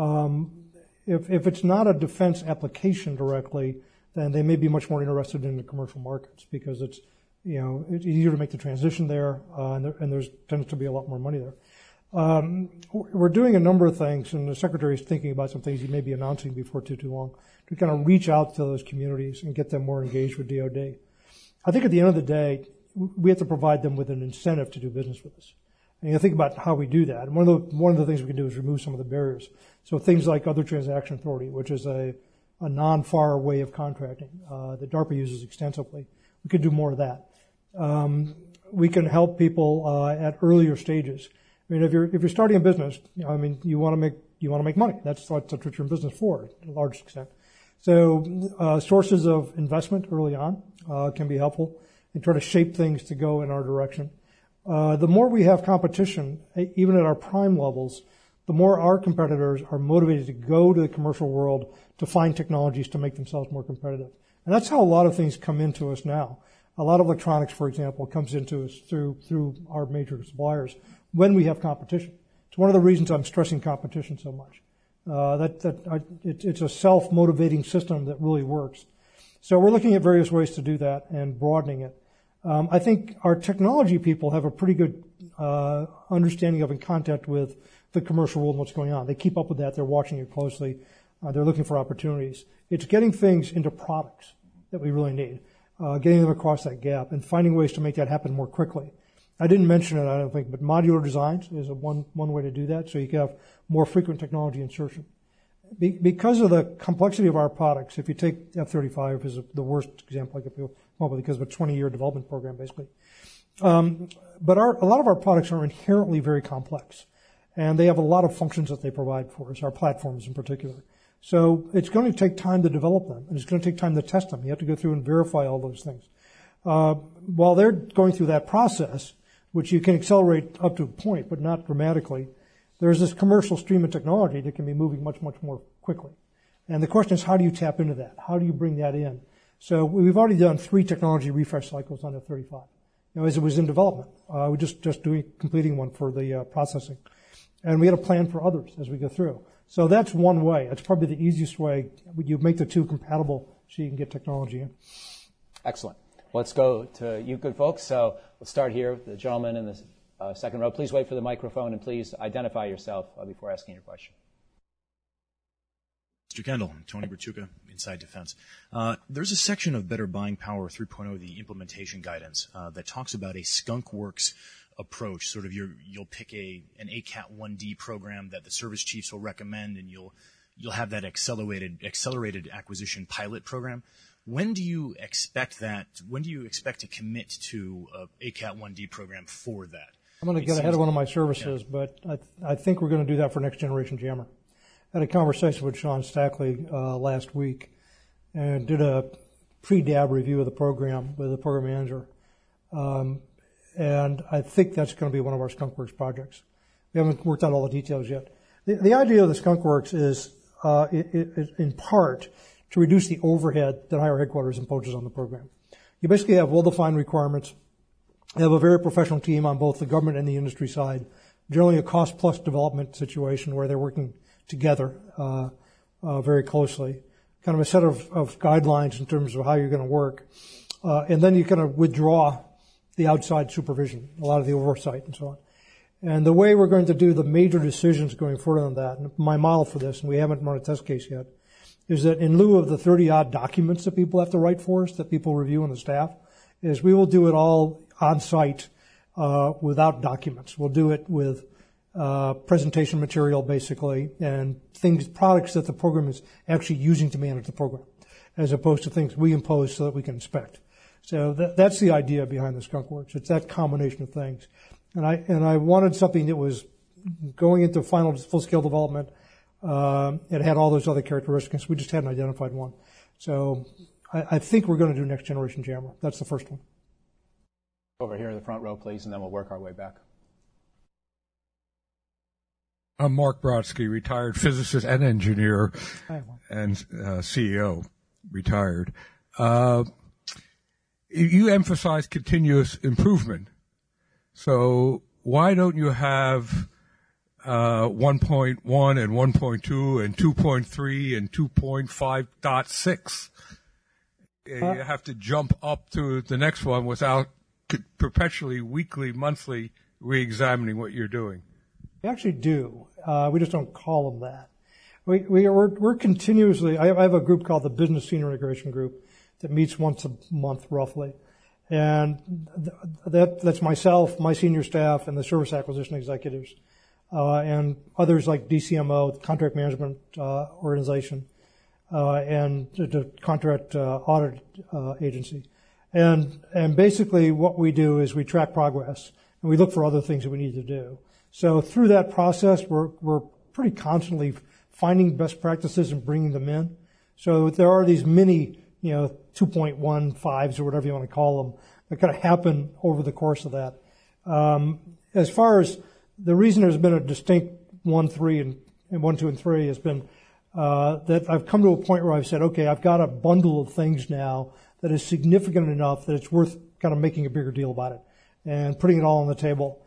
S3: if it's not a defense application directly, then they may be much more interested in the commercial markets because it's easier to make the transition there, and there's tends to be a lot more money there. We're doing a number of things, and the Secretary is thinking about some things he may be announcing before too long to kind of reach out to those communities and get them more engaged with DoD. I think at the end of the day, we have to provide them with an incentive to do business with us. And you think about how we do that. And one of the things we can do is remove some of the barriers. So things like Other Transaction Authority, which is a non-FAR way of contracting that DARPA uses extensively. We could do more of that. We can help people at earlier stages. I mean, if you're starting a business, you want to make money. That's what you're in business for, to a large extent. So sources of investment early on can be helpful and try to shape things to go in our direction. The more we have competition, even at our prime levels, the more our competitors are motivated to go to the commercial world to find technologies to make themselves more competitive. And that's how a lot of things come into us now. A lot of electronics, for example, comes into us through our major suppliers when we have competition. It's one of the reasons I'm stressing competition so much. It's a self-motivating system that really works. So we're looking at various ways to do that and broadening it. I think our technology people have a pretty good understanding of and contact with the commercial world and what's going on. They keep up with that. They're watching it closely. They're looking for opportunities. It's getting things into products that we really need, getting them across that gap and finding ways to make that happen more quickly. I didn't mention it, I don't think, but modular designs is one way to do that, so you can have more frequent technology insertion. Because of the complexity of our products, if you take F-35 as the worst example I could come up with because of a 20-year development program, basically. But a lot of our products are inherently very complex, and they have a lot of functions that they provide for us, our platforms in particular. So it's going to take time to develop them, and it's going to take time to test them. You have to go through and verify all those things. While they're going through that process, which you can accelerate up to a point, but not dramatically, there's this commercial stream of technology that can be moving much, much more quickly. And the question is, how do you tap into that? How do you bring that in? So we've already done 3 technology refresh cycles on F-35. As it was in development, we're just completing one for the processing. And we had a plan for others as we go through. So that's one way. It's probably the easiest way. You make the two compatible so you can get technology in.
S2: Excellent. Let's go to you good folks. So let's start here with the gentleman in the Second row, please wait for the microphone and please identify yourself before asking your question.
S4: Mr. Kendall, Tony Bertuca, Inside Defense. There's a section of Better Buying Power 3.0, the implementation guidance, that talks about a skunkworks approach. Sort of you'll pick an ACAT 1D program that the service chiefs will recommend, and you'll have that accelerated acquisition pilot program. When do you expect that? When do you expect to commit to a ACAT 1D program for that?
S3: I'm going to get ahead of one of my services, but I think we're going to do that for Next Generation Jammer. I had a conversation with Sean Stackley last week and did a pre-DAB review of the program with the program manager. And I think that's going to be one of our skunkworks projects. We haven't worked out all the details yet. The idea of the skunkworks is in part to reduce the overhead that higher headquarters imposes on the program. You basically have well-defined requirements. You have a very professional team on both the government and the industry side, generally a cost-plus development situation where they're working together very closely, kind of a set of guidelines in terms of how you're going to work. And then you kind of withdraw the outside supervision, a lot of the oversight and so on. And the way we're going to do the major decisions going forward on that, and my model for this, and we haven't run a test case yet, is that in lieu of the 30-odd documents that people have to write for us, that people review on the staff, is we will do it all on-site without documents. We'll do it with presentation material, basically, and products that the program is actually using to manage the program, as opposed to things we impose so that we can inspect. So that's the idea behind the skunkworks. It's that combination of things. And I wanted something that was going into final full-scale development. It had all those other characteristics. We just hadn't identified one. So I think we're going to do Next Generation Jammer. That's the first one.
S2: Over here in the front row, please, and then we'll work our way back.
S5: I'm Mark Brodsky, retired physicist and engineer, and CEO, retired. You emphasize continuous improvement. So why don't you have 1.1 and 1.2 and 2.3 and 2.5.6? You have to jump up to the next one without perpetually, weekly, monthly re-examining what you're doing.
S3: We actually do. We just don't call them that. We're continuously. I have a group called the Business Senior Integration Group that meets once a month roughly, and that's myself, my senior staff, and the service acquisition executives, and others like DCMO, the Contract Management Organization, and the Contract Audit Agency, and basically what we do is we track progress and we look for other things that we need to do. So through that process, we're pretty constantly finding best practices and bringing them in. So there are these mini, 2.15s or whatever you want to call them that kind of happen over the course of that. As far as the reason there's been a distinct 1, 3, and 1, 2, and 3 has been that I've come to a point where I've said, okay, I've got a bundle of things now that is significant enough that it's worth kind of making a bigger deal about it and putting it all on the table.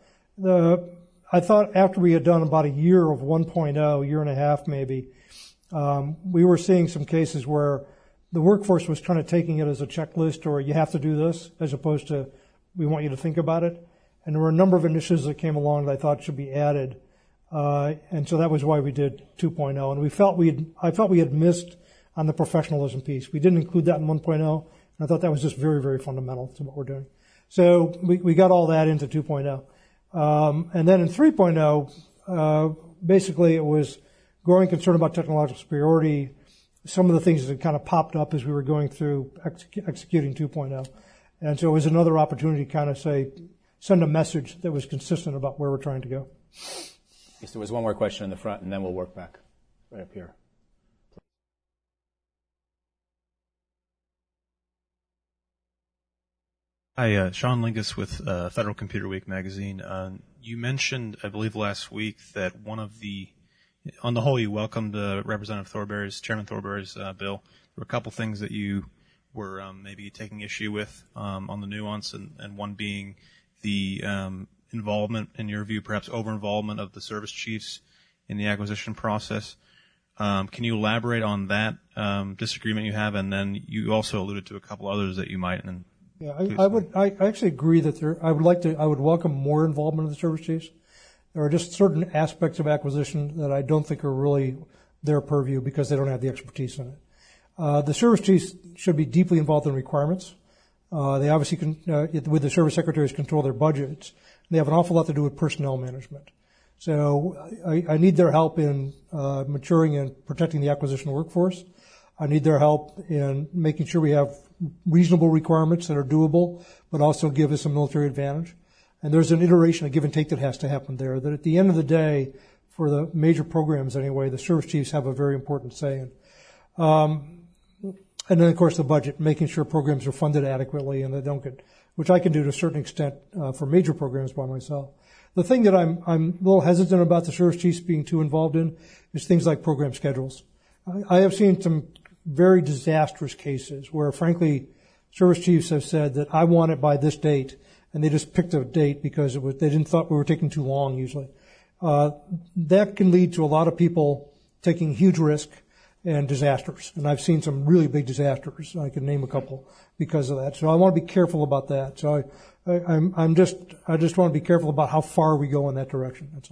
S3: I thought after we had done about a year of 1.0, year and a half maybe, we were seeing some cases where the workforce was kind of taking it as a checklist or you have to do this as opposed to we want you to think about it. And there were a number of initiatives that came along that I thought should be added. And so that was why we did 2.0. And I felt we had missed on the professionalism piece. We didn't include that in 1.0. And I thought that was just very, very fundamental to what we're doing. So we got all that into 2.0. And then in 3.0, basically it was growing concern about technological superiority, some of the things that kind of popped up as we were going through executing 2.0. And so it was another opportunity to kind of send a message that was consistent about where we're trying to go.
S2: Yes, there was one more question in the front, and then we'll work back right up here.
S6: Hi, Sean Lingus with Federal Computer Week magazine. You mentioned, I believe last week, that on the whole, you welcomed Chairman Thornberry's bill. There were a couple things that you were maybe taking issue with on the nuance, and one being the involvement, in your view, perhaps over-involvement of the service chiefs in the acquisition process. Can you elaborate on that disagreement you have? And then you also alluded to a couple others that you might.
S3: Yeah, I actually agree that I would welcome more involvement of the service chiefs. There are just certain aspects of acquisition that I don't think are really their purview because they don't have the expertise in it. The service chiefs should be deeply involved in requirements. They obviously with the service secretaries, control their budgets. They have an awful lot to do with personnel management. So I need their help in maturing and protecting the acquisition workforce. I need their help in making sure we have reasonable requirements that are doable, but also give us a military advantage. And there's an iteration, a give and take that has to happen there, that at the end of the day, for the major programs anyway, the service chiefs have a very important say in. And then, of course, the budget, making sure programs are funded adequately and they don't get, which I can do to a certain extent for major programs by myself. The thing that I'm a little hesitant about the service chiefs being too involved in is things like program schedules. I have seen some very disastrous cases where, frankly, service chiefs have said that I want it by this date, and they just picked a date because they didn't thought we were taking too long usually. That can lead to a lot of people taking huge risk and disasters. And I've seen some really big disasters. I can name a couple because of that. So I want to be careful about that. So I just want to be careful about how far we go in that direction. That's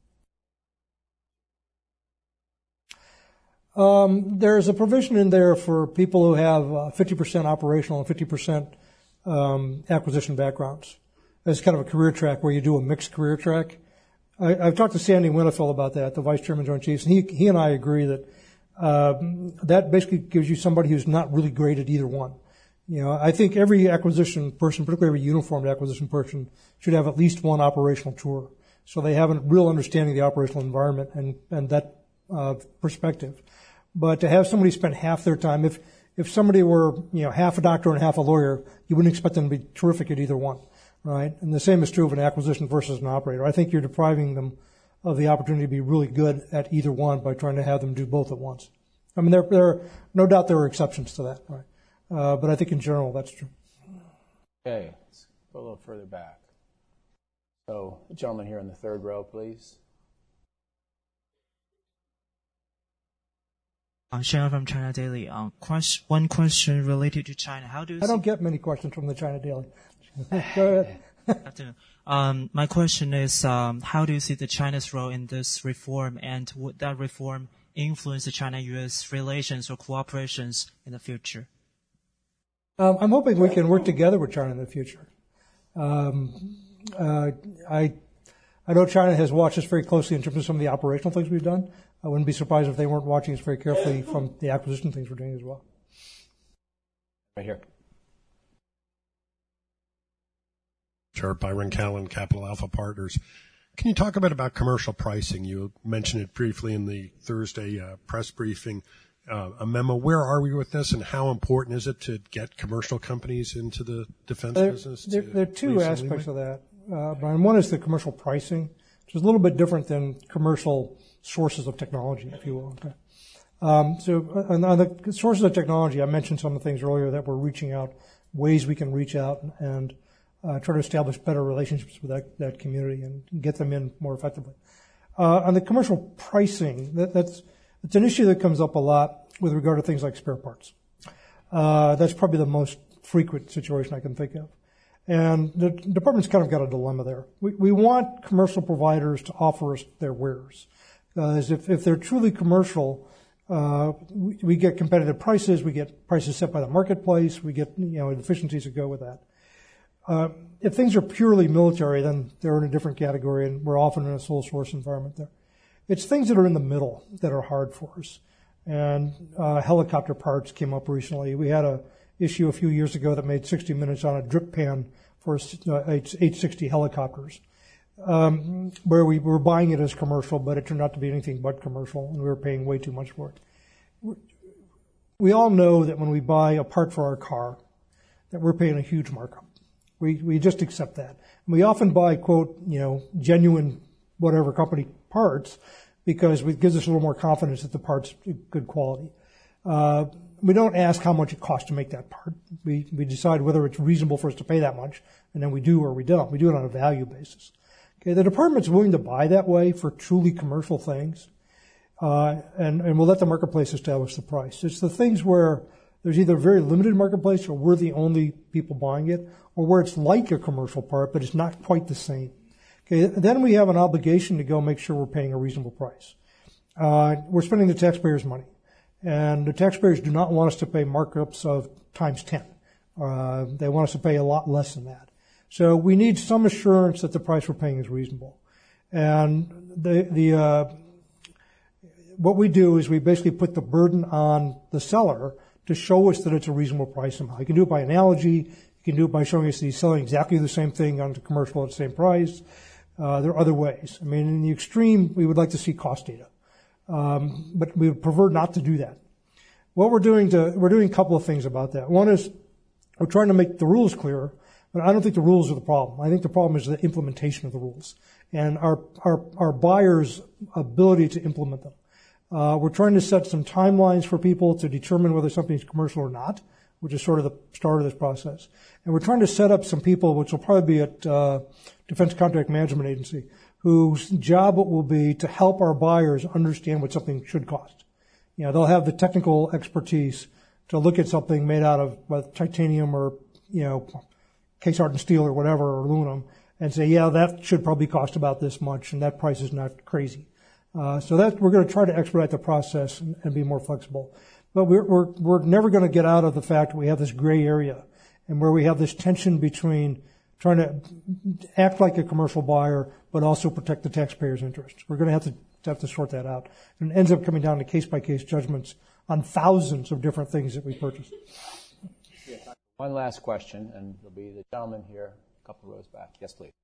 S3: all. There's a provision in there for people who have 50% operational and 50% acquisition backgrounds. It's kind of a career track where you do a mixed career track. I've talked to Sandy Winnefeld about that, the Vice Chairman Joint Chiefs, and he and I agree that that basically gives you somebody who's not really great at either one. You know, I think every acquisition person, particularly every uniformed acquisition person, should have at least one operational tour, so they have a real understanding of the operational environment and that perspective. But to have somebody spend half their time, if somebody were, half a doctor and half a lawyer, you wouldn't expect them to be terrific at either one, right? And the same is true of an acquisition versus an operator. I think you're depriving them of the opportunity to be really good at either one by trying to have them do both at once. I mean, there are no doubt there are exceptions to that, right? But I think in general that's true.
S7: Okay, let's go a little further back. So, the gentleman here in the third row, please.
S8: Sharon from China Daily. One question related to China. How do you
S3: I don't get many questions from the China Daily. Go ahead.
S8: My question is, how do you see the China's role in this reform, and would that reform influence the China-U.S. relations or cooperations in the future?
S3: I'm hoping we can work together with China in the future. I know China has watched us very closely in terms of some of the operational things we've done. I wouldn't be surprised if they weren't watching us very carefully from the acquisition things we're doing as well.
S7: Right here.
S9: Sure, Byron Callan, Capital Alpha Partners. Can you talk a bit about commercial pricing? You mentioned it briefly in the Thursday press briefing, a memo. Where are we with this, and how important is it to get commercial companies into the defense business?
S3: There are two aspects of that, Brian. One is the commercial pricing, which is a little bit different than commercial sources of technology, if you will. Okay. So on the sources of technology, I mentioned some of the things earlier that we're reaching out, ways we can reach out and try to establish better relationships with that community and get them in more effectively. On the commercial pricing, it's an issue that comes up a lot with regard to things like spare parts. That's probably the most frequent situation I can think of. And the department's kind of got a dilemma there. We want commercial providers to offer us their wares. If they're truly commercial, we get competitive prices, we get prices set by the marketplace, we get efficiencies that go with that. If things are purely military, then they're in a different category, and we're often in a sole source environment there. It's things that are in the middle that are hard for us. And helicopter parts came up recently. We had a issue a few years ago that made 60 Minutes on a drip pan for H-60 helicopters, where we were buying it as commercial, but it turned out to be anything but commercial, and we were paying way too much for it. We all know that when we buy a part for our car, that we're paying a huge markup. We just accept that. And we often buy, quote, genuine whatever company parts because it gives us a little more confidence that the part's good quality. We don't ask how much it costs to make that part. We decide whether it's reasonable for us to pay that much, and then we do or we don't. We do it on a value basis. Okay, the department's willing to buy that way for truly commercial things, and we'll let the marketplace establish the price. It's the things where there's either a very limited marketplace or we're the only people buying it, or where it's like a commercial part, but it's not quite the same. Okay, then we have an obligation to go make sure we're paying a reasonable price. We're spending the taxpayers' money, and the taxpayers do not want us to pay markups of times 10. They want us to pay a lot less than that. So we need some assurance that the price we're paying is reasonable. And what we do is we basically put the burden on the seller to show us that it's a reasonable price somehow. You can do it by analogy. You can do it by showing us that he's selling exactly the same thing on the commercial at the same price. There are other ways. I mean, in the extreme, we would like to see cost data. But we would prefer not to do that. What we're doing a couple of things about that. One is we're trying to make the rules clearer, but I don't think the rules are the problem. I think the problem is the implementation of the rules and our buyers' ability to implement them. We're trying to set some timelines for people to determine whether something is commercial or not, which is sort of the start of this process. And we're trying to set up some people, which will probably be at Defense Contract Management Agency, whose job it will be to help our buyers understand what something should cost. You know, they'll have the technical expertise to look at something made out of titanium or, you know, case hardened steel or whatever, or aluminum, and say, yeah, that should probably cost about this much, and that price is not crazy. So we're going to try to expedite the process and be more flexible. But we're never going to get out of the fact that we have this gray area and where we have this tension between trying to act like a commercial buyer, but also protect the taxpayer's interests. We're going to have to sort that out. And it ends up coming down to case-by-case judgments on thousands of different things that we purchase.
S7: One last question, and it'll be the gentleman here, a couple rows back. Yes, please.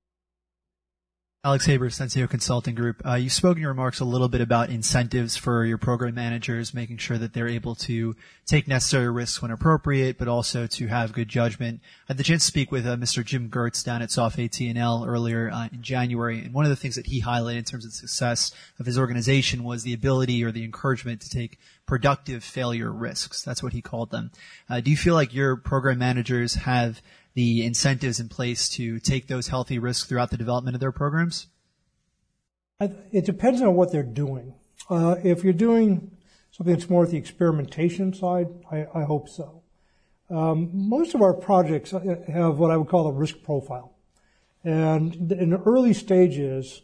S10: Alex Haber, Sensio Consulting Group. You spoke in your remarks a little bit about incentives for your program managers, making sure that they're able to take necessary risks when appropriate, but also to have good judgment. I had the chance to speak with Mr. Jim Gertz down at Soft AT&L earlier in January, and one of the things that he highlighted in terms of the success of his organization was the ability or the encouragement to take productive failure risks. That's what he called them. Do you feel like your program managers have the incentives in place to take those healthy risks throughout the development of their programs?
S3: It depends on what they're doing. If you're doing something that's more at the experimentation side, I hope so. Most of our projects have what I would call a risk profile. And in the early stages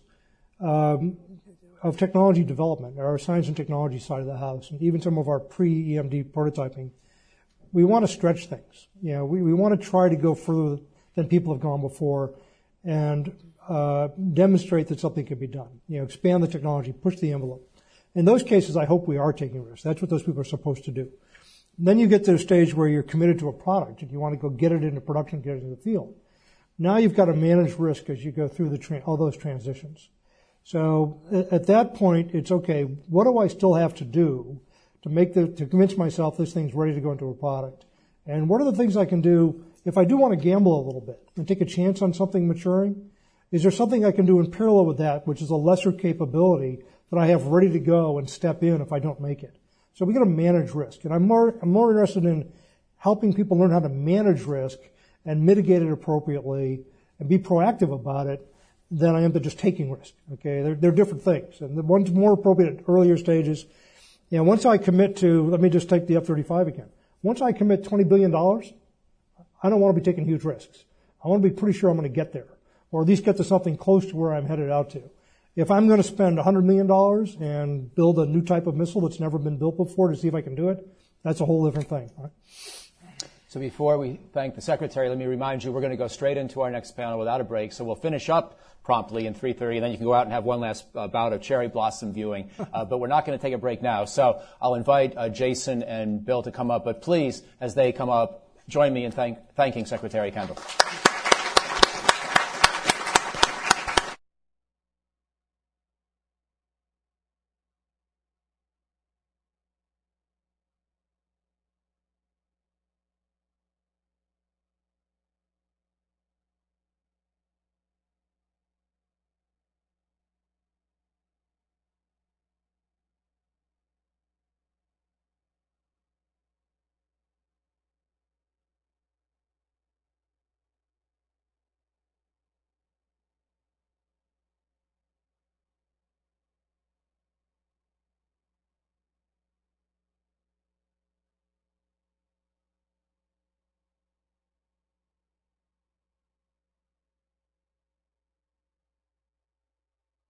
S3: of technology development, our science and technology side of the house, and even some of our pre-EMD prototyping, we want to stretch things. You know, we want to try to go further than people have gone before and demonstrate that something can be done. You know, expand the technology, push the envelope. In those cases, I hope we are taking risks. That's what those people are supposed to do. And then you get to a stage where you're committed to a product and you want to go get it into production, get it into the field. Now you've got to manage risk as you go through all those transitions. So at that point, it's okay. What do I still have to do to convince myself this thing's ready to go into a product? And what are the things I can do if I do want to gamble a little bit and take a chance on something maturing? Is there something I can do in parallel with that, which is a lesser capability that I have ready to go and step in if I don't make it? So we got to manage risk. And I'm more interested in helping people learn how to manage risk and mitigate it appropriately and be proactive about it than I am to just taking risk. Okay, they're different things. And the one's more appropriate at earlier stages. You know, once I commit to, let me just take the F-35 again. Once I commit $20 billion, I don't want to be taking huge risks. I want to be pretty sure I'm going to get there, or at least get to something close to where I'm headed out to. If I'm going to spend $100 million and build a new type of missile that's never been built before to see if I can do it, that's a whole different thing. Right?
S7: So before we thank the Secretary, let me remind you we're going to go straight into our next panel without a break. So we'll finish up promptly in 3:30, and then you can go out and have one last bout of cherry blossom viewing. But we're not going to take a break now. So I'll invite Jason and Bill to come up. But please, as they come up, join me in thanking Secretary Kendall.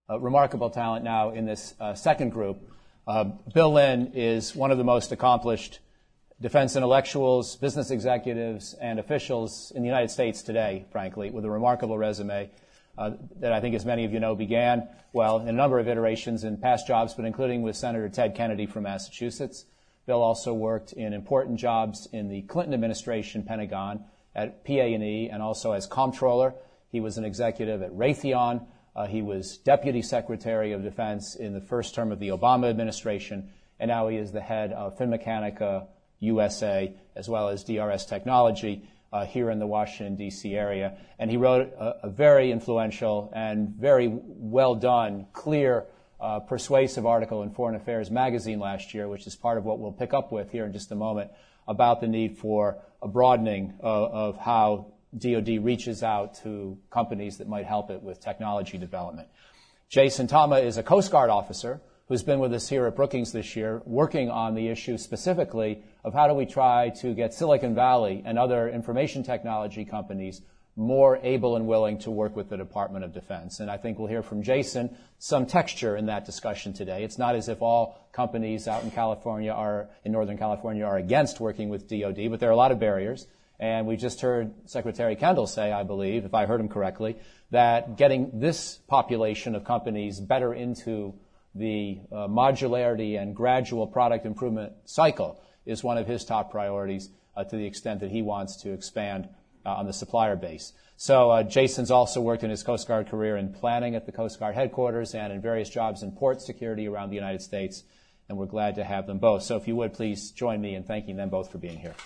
S7: remarkable talent now in this second group. Bill Lynn is one of the most accomplished defense intellectuals, business executives, and officials in the United States today, frankly, with a remarkable resume that I think, as many of you know, began, well, in a number of iterations in past jobs, but including with Senator Ted Kennedy from Massachusetts. Bill also worked in important jobs in the Clinton administration Pentagon at PA&E and also as comptroller. He was an executive at Raytheon. He was Deputy Secretary of Defense in the first term of the Obama administration, and now he is the head of Finmeccanica USA, as well as DRS Technology here in the Washington, D.C. area. And he wrote a very influential and very well done, clear, persuasive article in Foreign Affairs magazine last year, which is part of what we'll pick up with here in just a moment, about the need for a broadening of how DoD reaches out to companies that might help it with technology development. Jason Tama is a Coast Guard officer who's been with us here at Brookings this year, working on the issue specifically of how do we try to get Silicon Valley and other information technology companies more able and willing to work with the Department of Defense. And I think we'll hear from Jason some texture in that discussion today. It's not as if all companies out in California in Northern California are against working with DoD, but there are a lot of barriers. And we just heard Secretary Kendall say, I believe, if I heard him correctly, that getting this population of companies better into the modularity and gradual product improvement cycle is one of his top priorities to the extent that he wants to expand on the supplier base. So Jason's also worked in his Coast Guard career in planning at the Coast Guard headquarters and in various jobs in port security around the United States, and we're glad to have them both. So if you would, please join me in thanking them both for being here.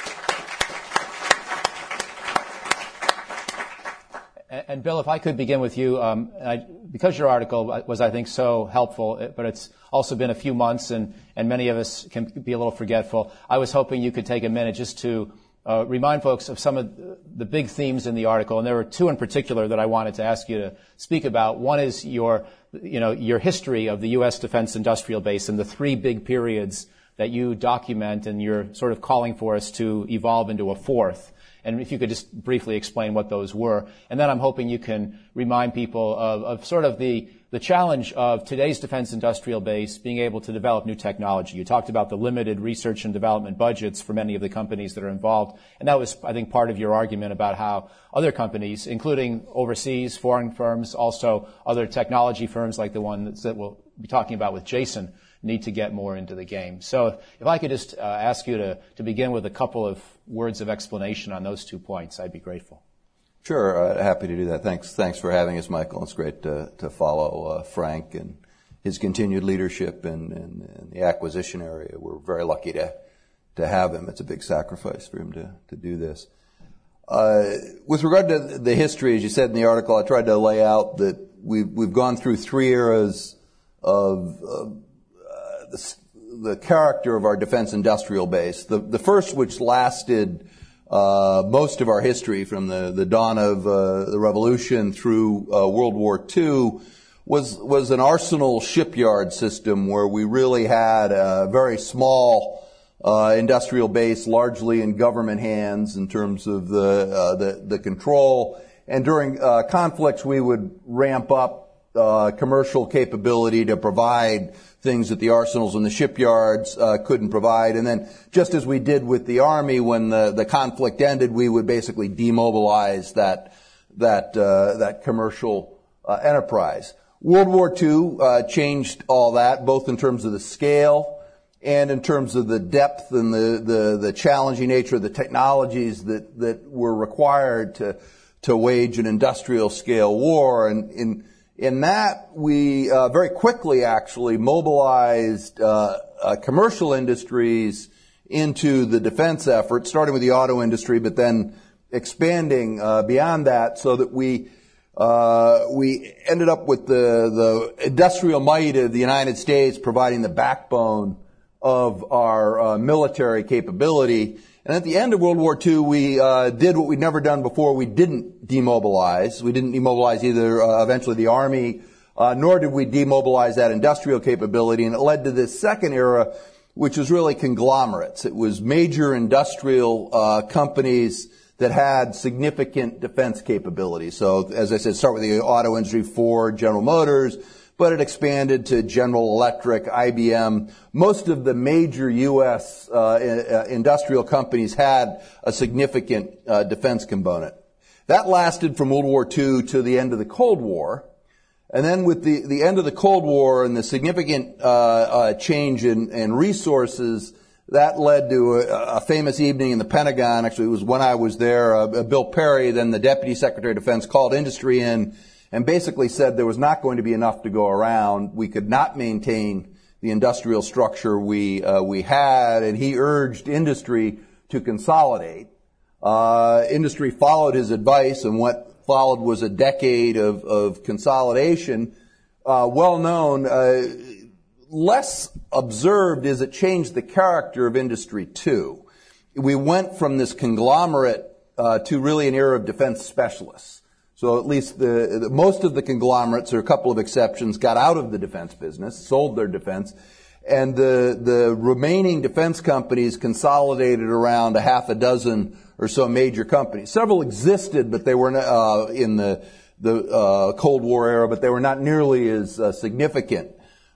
S7: And Bill, if I could begin with you, because your article was, I think, so helpful, but it's also been a few months and many of us can be a little forgetful, I was hoping you could take a minute just to remind folks of some of the big themes in the article. And there were two in particular that I wanted to ask you to speak about. One is your history of the U.S. defense industrial base and the three big periods that you document, and you're sort of calling for us to evolve into a fourth. And if you could just briefly explain what those were. And then I'm hoping you can remind people of sort of the challenge of today's defense industrial base being able to develop new technology. You talked about the limited research and development budgets for many of the companies that are involved. And that was, I think, part of your argument about how other companies, including overseas, foreign firms, also other technology firms like the one that we'll be talking about with Jason, need to get more into the game. So if I could just ask you to begin with a couple of words of explanation on those 2 points, I'd be grateful.
S11: Sure, happy to do that. Thanks for having us, Michael. It's great to follow Frank and his continued leadership in the acquisition area. We're very lucky to have him. It's a big sacrifice for him to do this. With regard to the history, as you said in the article, I tried to lay out that we've gone through three eras of the character of our defense industrial base. The first, which lasted most of our history from the dawn of the Revolution through World War II, was an arsenal shipyard system where we really had a very small industrial base, largely in government hands in terms of the control. And during conflicts, we would ramp up commercial capability to provide things that the arsenals and the shipyards couldn't provide. And then, just as we did with the Army, when the conflict ended, we would basically demobilize that commercial enterprise. World War II changed all that, both in terms of the scale and in terms of the depth and the challenging nature of the technologies that were required to wage an industrial scale war. And in that, we very quickly actually mobilized commercial industries into the defense effort, starting with the auto industry, but then expanding beyond that, so that we ended up with the industrial might of the United States providing the backbone of our military capability. And at the end of World War II, we did what we'd never done before. We didn't demobilize. We didn't demobilize either eventually the Army, nor did we demobilize that industrial capability. And it led to this second era, which was really conglomerates. It was major industrial companies that had significant defense capabilities. So, as I said, start with the auto industry, Ford, General Motors, but it expanded to General Electric, IBM. Most of the major U.S. Industrial companies had a significant defense component. That lasted from World War II to the end of the Cold War. And then with the end of the Cold War and the significant change in resources, that led to a famous evening in the Pentagon. Actually, it was when I was there. Bill Perry, then the Deputy Secretary of Defense, called industry in and basically said there was not going to be enough to go around. We could not maintain the industrial structure we had, and he urged industry to consolidate. Industry followed his advice, and what followed was a decade of consolidation. Well known. Less observed is it changed the character of industry too. We went from this conglomerate to really an era of defense specialists. So at least most of the conglomerates, or a couple of exceptions, got out of the defense business, sold their defense, and the remaining defense companies consolidated around a half a dozen or so major companies. Several existed, but they were in the Cold War era, but they were not nearly as significant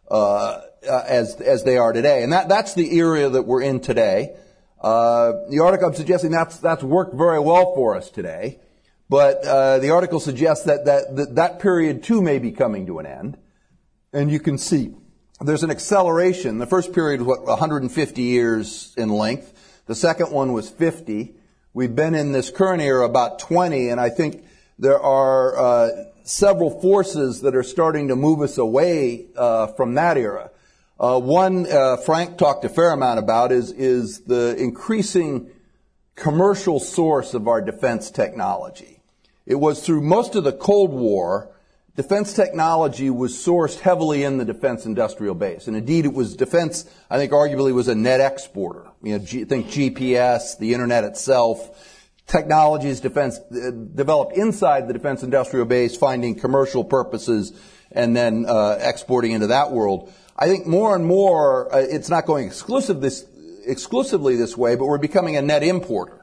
S11: as they are today. And that's the era that we're in today. The article I'm suggesting that's worked very well for us today. But the article suggests that period too may be coming to an end. And you can see there's an acceleration. The first period was 150 years in length. The second one was 50. We've been in this current era about 20, and I think there are several forces that are starting to move us away from that era. One Frank talked a fair amount about is the increasing commercial source of our defense technology. It was through most of the Cold War, defense technology was sourced heavily in the defense industrial base. And indeed, it was defense, I think arguably was a net exporter. Think GPS, the internet itself. Technologies defense developed inside the defense industrial base, finding commercial purposes, and then exporting into that world. I think more and more, it's not going exclusively this way, but we're becoming a net importer.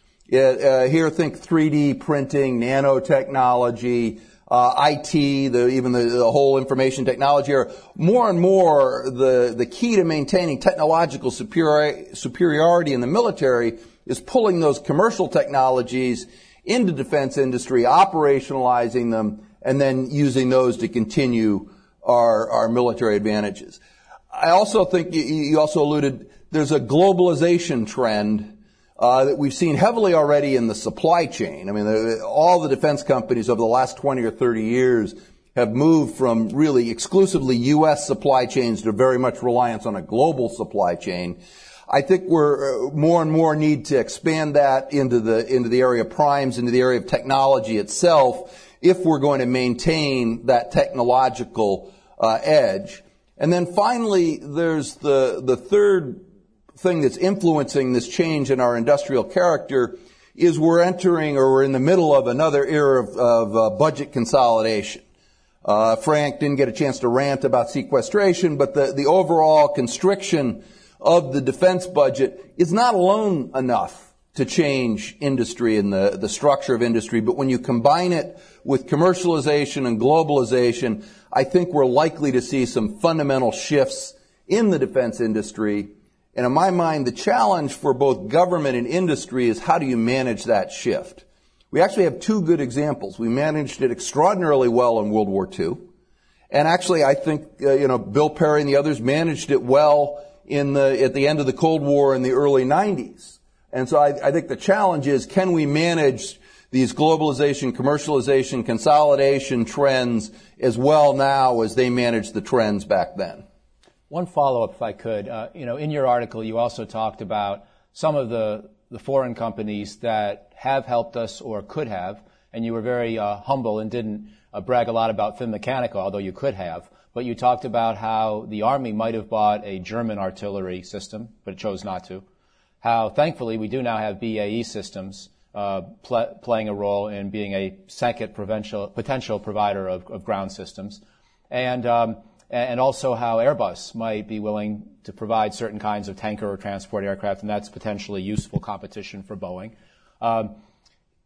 S11: Here, think 3D printing, nanotechnology, IT, even the whole information technology area. More and more, the key to maintaining technological superiority in the military is pulling those commercial technologies into defense industry, operationalizing them, and then using those to continue our military advantages. I also think you also alluded, there's a globalization trend that we've seen heavily already in the supply chain. I mean, all the defense companies over the last 20 or 30 years have moved from really exclusively U.S. supply chains to very much reliance on a global supply chain. I think we're more and more need to expand that into the area of primes, into the area of technology itself, if we're going to maintain that technological edge. And then finally, there's the third thing that's influencing this change in our industrial character is we're entering, or we're in the middle of another era of budget consolidation. Frank didn't get a chance to rant about sequestration, but the overall constriction of the defense budget is not alone enough to change industry and the structure of industry. But when you combine it with commercialization and globalization, I think we're likely to see some fundamental shifts in the defense industry. And in my mind, the challenge for both government and industry is how do you manage that shift? We actually have two good examples. We managed it extraordinarily well in World War II. And actually, I think, Bill Perry and the others managed it well at the end of the Cold War in the early 90s. And so I think the challenge is, can we manage these globalization, commercialization, consolidation trends as well now as they managed the trends back then?
S7: One follow-up, if I could. In your article, you also talked about some of the foreign companies that have helped us or could have, and you were very humble and didn't brag a lot about Finmeccanica, although you could have. But you talked about how the Army might have bought a German artillery system, but it chose not to. How, thankfully, we do now have BAE Systems playing a role in being a second potential provider of ground systems. And also how Airbus might be willing to provide certain kinds of tanker or transport aircraft, and that's potentially useful competition for Boeing.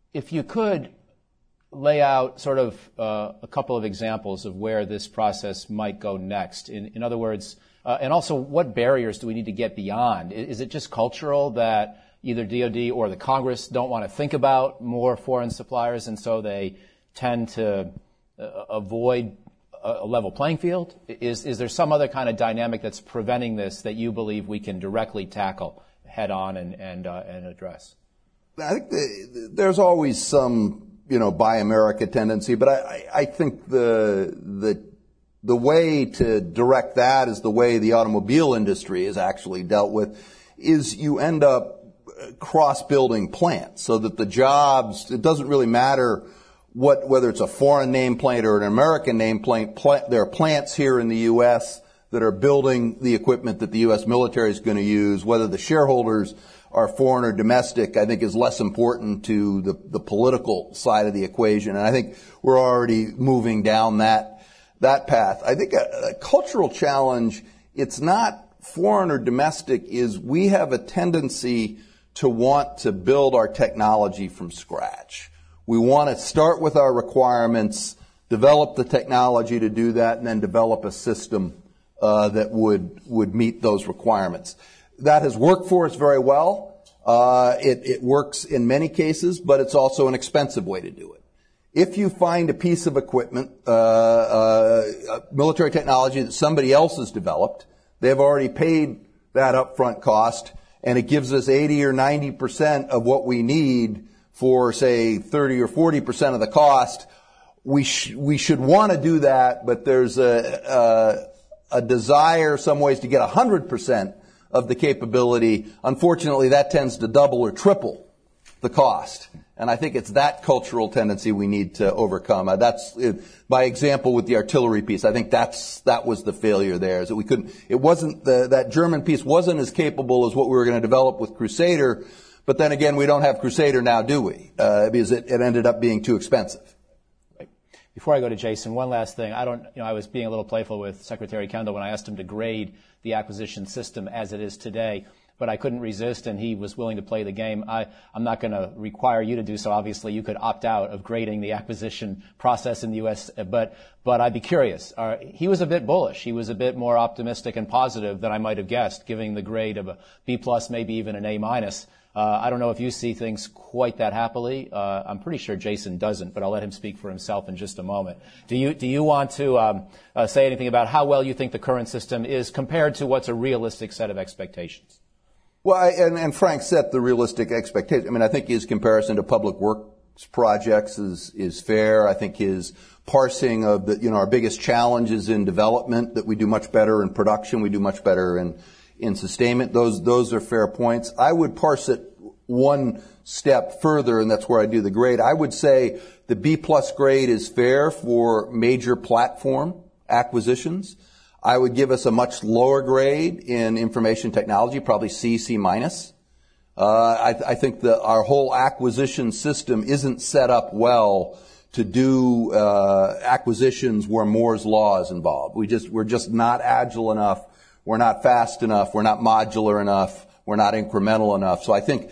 S7: If you could lay out sort of a couple of examples of where this process might go next. In other words, and also what barriers do we need to get beyond? Is it just cultural that either DOD or the Congress don't want to think about more foreign suppliers, and so they tend to avoid a level playing field? Is there some other kind of dynamic that's preventing this that you believe we can directly tackle head on and address?
S11: I think there's always some, Buy America tendency, but I think the way to direct that is the way the automobile industry is actually dealt with, is you end up cross-building plants so that the jobs, it doesn't really matter whether it's a foreign nameplate or an American nameplate, there are plants here in the U.S. that are building the equipment that the U.S. military is going to use. Whether the shareholders are foreign or domestic, I think is less important to the political side of the equation. And I think we're already moving down that path. I think a cultural challenge, it's not foreign or domestic, is we have a tendency to want to build our technology from scratch. We want to start with our requirements, develop the technology to do that, and then develop a system that would meet those requirements. That has worked for us very well. It works in many cases, but it's also an expensive way to do it. If you find a piece of equipment, military technology that somebody else has developed, they've already paid that upfront cost, and it gives us 80 or 90% of what we need for, say, 30 or 40% of the cost, we should want to do that, but there's a desire, some ways, to get 100% of the capability. Unfortunately, that tends to double or triple the cost. And I think it's that cultural tendency we need to overcome. That's by example with the artillery piece. I think that was the failure there. Is that we couldn't. It wasn't that German piece wasn't as capable as what we were going to develop with Crusader. But then again, we don't have Crusader now, do we? Because it ended up being too expensive.
S7: Right. Before I go to Jason, one last thing. I was being a little playful with Secretary Kendall when I asked him to grade the acquisition system as it is today. But I couldn't resist, and he was willing to play the game. I'm not going to require you to do so. Obviously, you could opt out of grading the acquisition process in the U.S., but I'd be curious. He was a bit bullish. He was a bit more optimistic and positive than I might have guessed, giving the grade of a B+, maybe even an A-. I don't know if you see things quite that happily. I'm pretty sure Jason doesn't, but I'll let him speak for himself in just a moment. Do you want to say anything about how well you think the current system is compared to what's a realistic set of expectations?
S11: Well, and Frank set the realistic expectation. I mean, I think his comparison to public works projects is fair. I think his parsing of our biggest challenges in development, that we do much better in production, we do much better in sustainment. Those are fair points. I would parse it one step further, and that's where I do the grade. I would say the B+ grade is fair for major platform acquisitions. I would give us a much lower grade in information technology, probably C, C-. I think that our whole acquisition system isn't set up well to do acquisitions where Moore's law is involved. We're just not agile enough. We're not fast enough. We're not modular enough. We're not incremental enough. So I think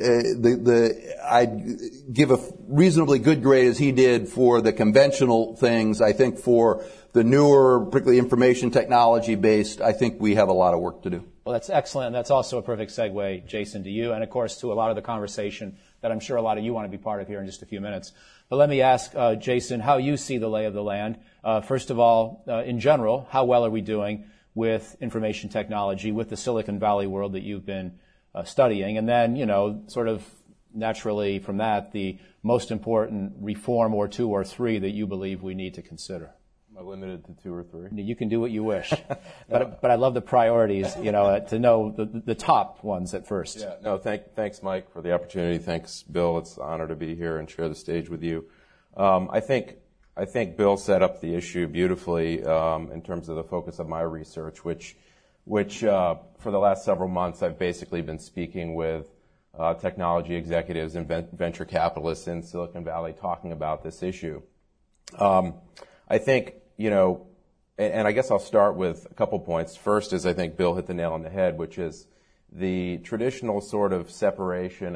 S11: I'd give a reasonably good grade, as he did, for the conventional things. I think for the newer, particularly information technology based, I think we have a lot of work to do.
S7: Well, that's excellent. And that's also a perfect segue, Jason, to you, and of course to a lot of the conversation that I'm sure a lot of you want to be part of here in just a few minutes. But let me ask, Jason, how you see the lay of the land. First of all, in general, how well are we doing with information technology, with the Silicon Valley world that you've been studying? And then, sort of naturally from that, the most important reform or two or three that you believe we need to consider.
S12: Am I limited to two or three?
S7: You can do what you wish. But I love the priorities, to know the top ones at first.
S12: Yeah, no, thanks, Mike, for the opportunity. Thanks, Bill. It's an honor to be here and share the stage with you. I think Bill set up the issue beautifully in terms of the focus of my research, which for the last several months I've basically been speaking with technology executives and venture capitalists in Silicon Valley talking about this issue. I think, and I guess I'll start with a couple points. First is I think Bill hit the nail on the head, which is the traditional sort of separation of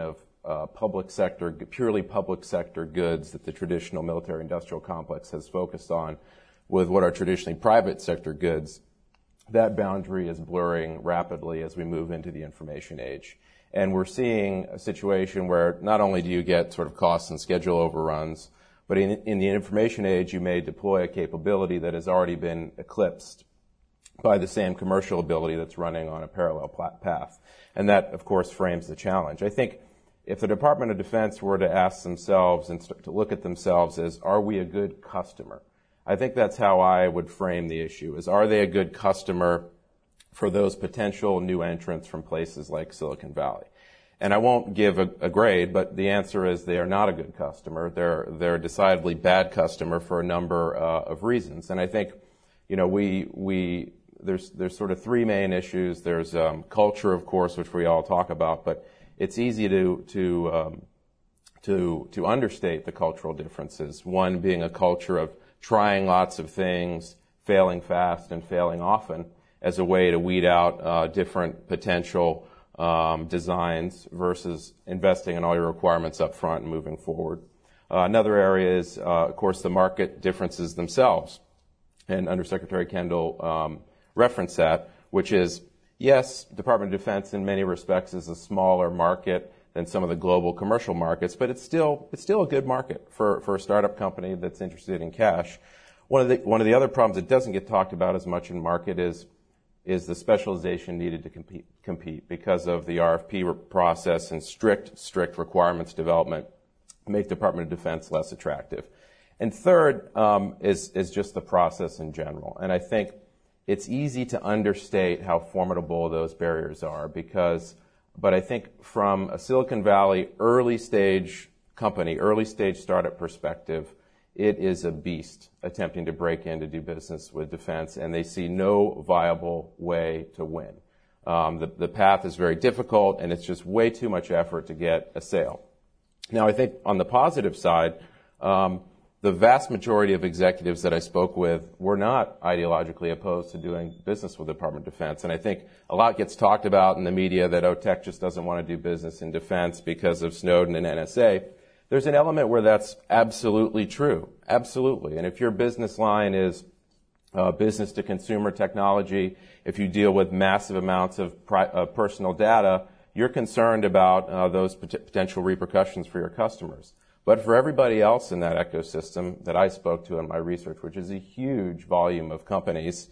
S12: purely public sector goods that the traditional military-industrial complex has focused on with what are traditionally private sector goods, that boundary is blurring rapidly as we move into the information age. And we're seeing a situation where not only do you get sort of cost and schedule overruns, but in the information age, you may deploy a capability that has already been eclipsed by the same commercial ability that's running on a parallel path. And that, of course, frames the challenge. I think if the Department of Defense were to ask themselves and to look at themselves as, are we a good customer? I think that's how I would frame the issue, is are they a good customer for those potential new entrants from places like Silicon Valley? And I won't give a grade, but the answer is they are not a good customer. They're a decidedly bad customer for a number of reasons. And I think, you know, there's sort of three main issues. There's culture, of course, which we all talk about, but it's easy to understate the cultural differences. One being a culture of trying lots of things, failing fast and failing often as a way to weed out different potential designs versus investing in all your requirements up front and moving forward. Another area is, of course, the market differences themselves. And Undersecretary Kendall referenced that, which is, yes, Department of Defense in many respects is a smaller market than some of the global commercial markets, but it's still a good market for a startup company that's interested in cash. One of the other problems that doesn't get talked about as much in market is the specialization needed to compete because of the RFP process and strict requirements development make Department of Defense less attractive. And third is just the process in general. And I think it's easy to understate how formidable those barriers are but I think from a Silicon Valley early stage company, early stage startup perspective, it is a beast attempting to break in to do business with defense, and they see no viable way to win. The path is very difficult, and it's just way too much effort to get a sale. Now, I think on the positive side, the vast majority of executives that I spoke with were not ideologically opposed to doing business with the Department of Defense. And I think a lot gets talked about in the media that, tech just doesn't want to do business in defense because of Snowden and NSA. There's an element where that's absolutely true. Absolutely. And if your business line is business to consumer technology, if you deal with massive amounts of personal data, you're concerned about those potential repercussions for your customers. But for everybody else in that ecosystem that I spoke to in my research, which is a huge volume of companies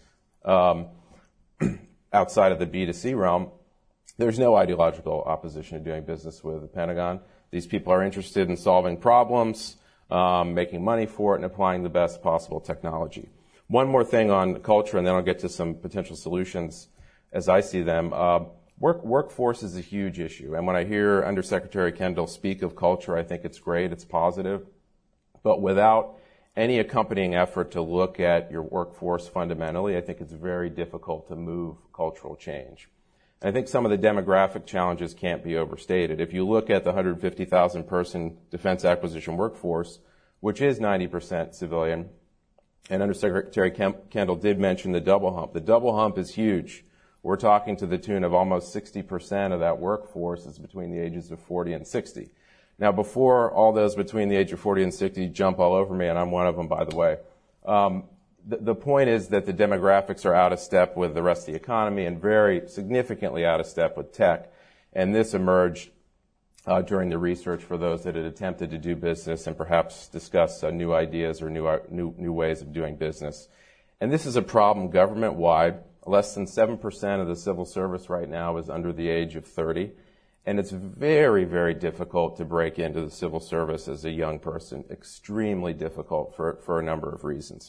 S12: outside of the B2C realm, there's no ideological opposition to doing business with the Pentagon. These people are interested in solving problems, making money for it, and applying the best possible technology. One more thing on culture, and then I'll get to some potential solutions as I see them. Workforce is a huge issue, and when I hear Undersecretary Kendall speak of culture, I think it's great, it's positive, but without any accompanying effort to look at your workforce fundamentally, I think it's very difficult to move cultural change. And I think some of the demographic challenges can't be overstated. If you look at the 150,000 person defense acquisition workforce, which is 90% civilian, and Undersecretary Kendall did mention the double hump. The double hump is huge. We're talking to the tune of almost 60% of that workforce is between the ages of 40 and 60. Now, before all those between the age of 40 and 60 jump all over me, and I'm one of them, by the way, the point is that the demographics are out of step with the rest of the economy and very significantly out of step with tech. And this emerged during the research for those that had attempted to do business and perhaps discuss new ideas or new ways of doing business. And this is a problem government-wide. Less than 7% of the civil service right now is under the age of 30. And it's very, very difficult to break into the civil service as a young person. Extremely difficult for a number of reasons.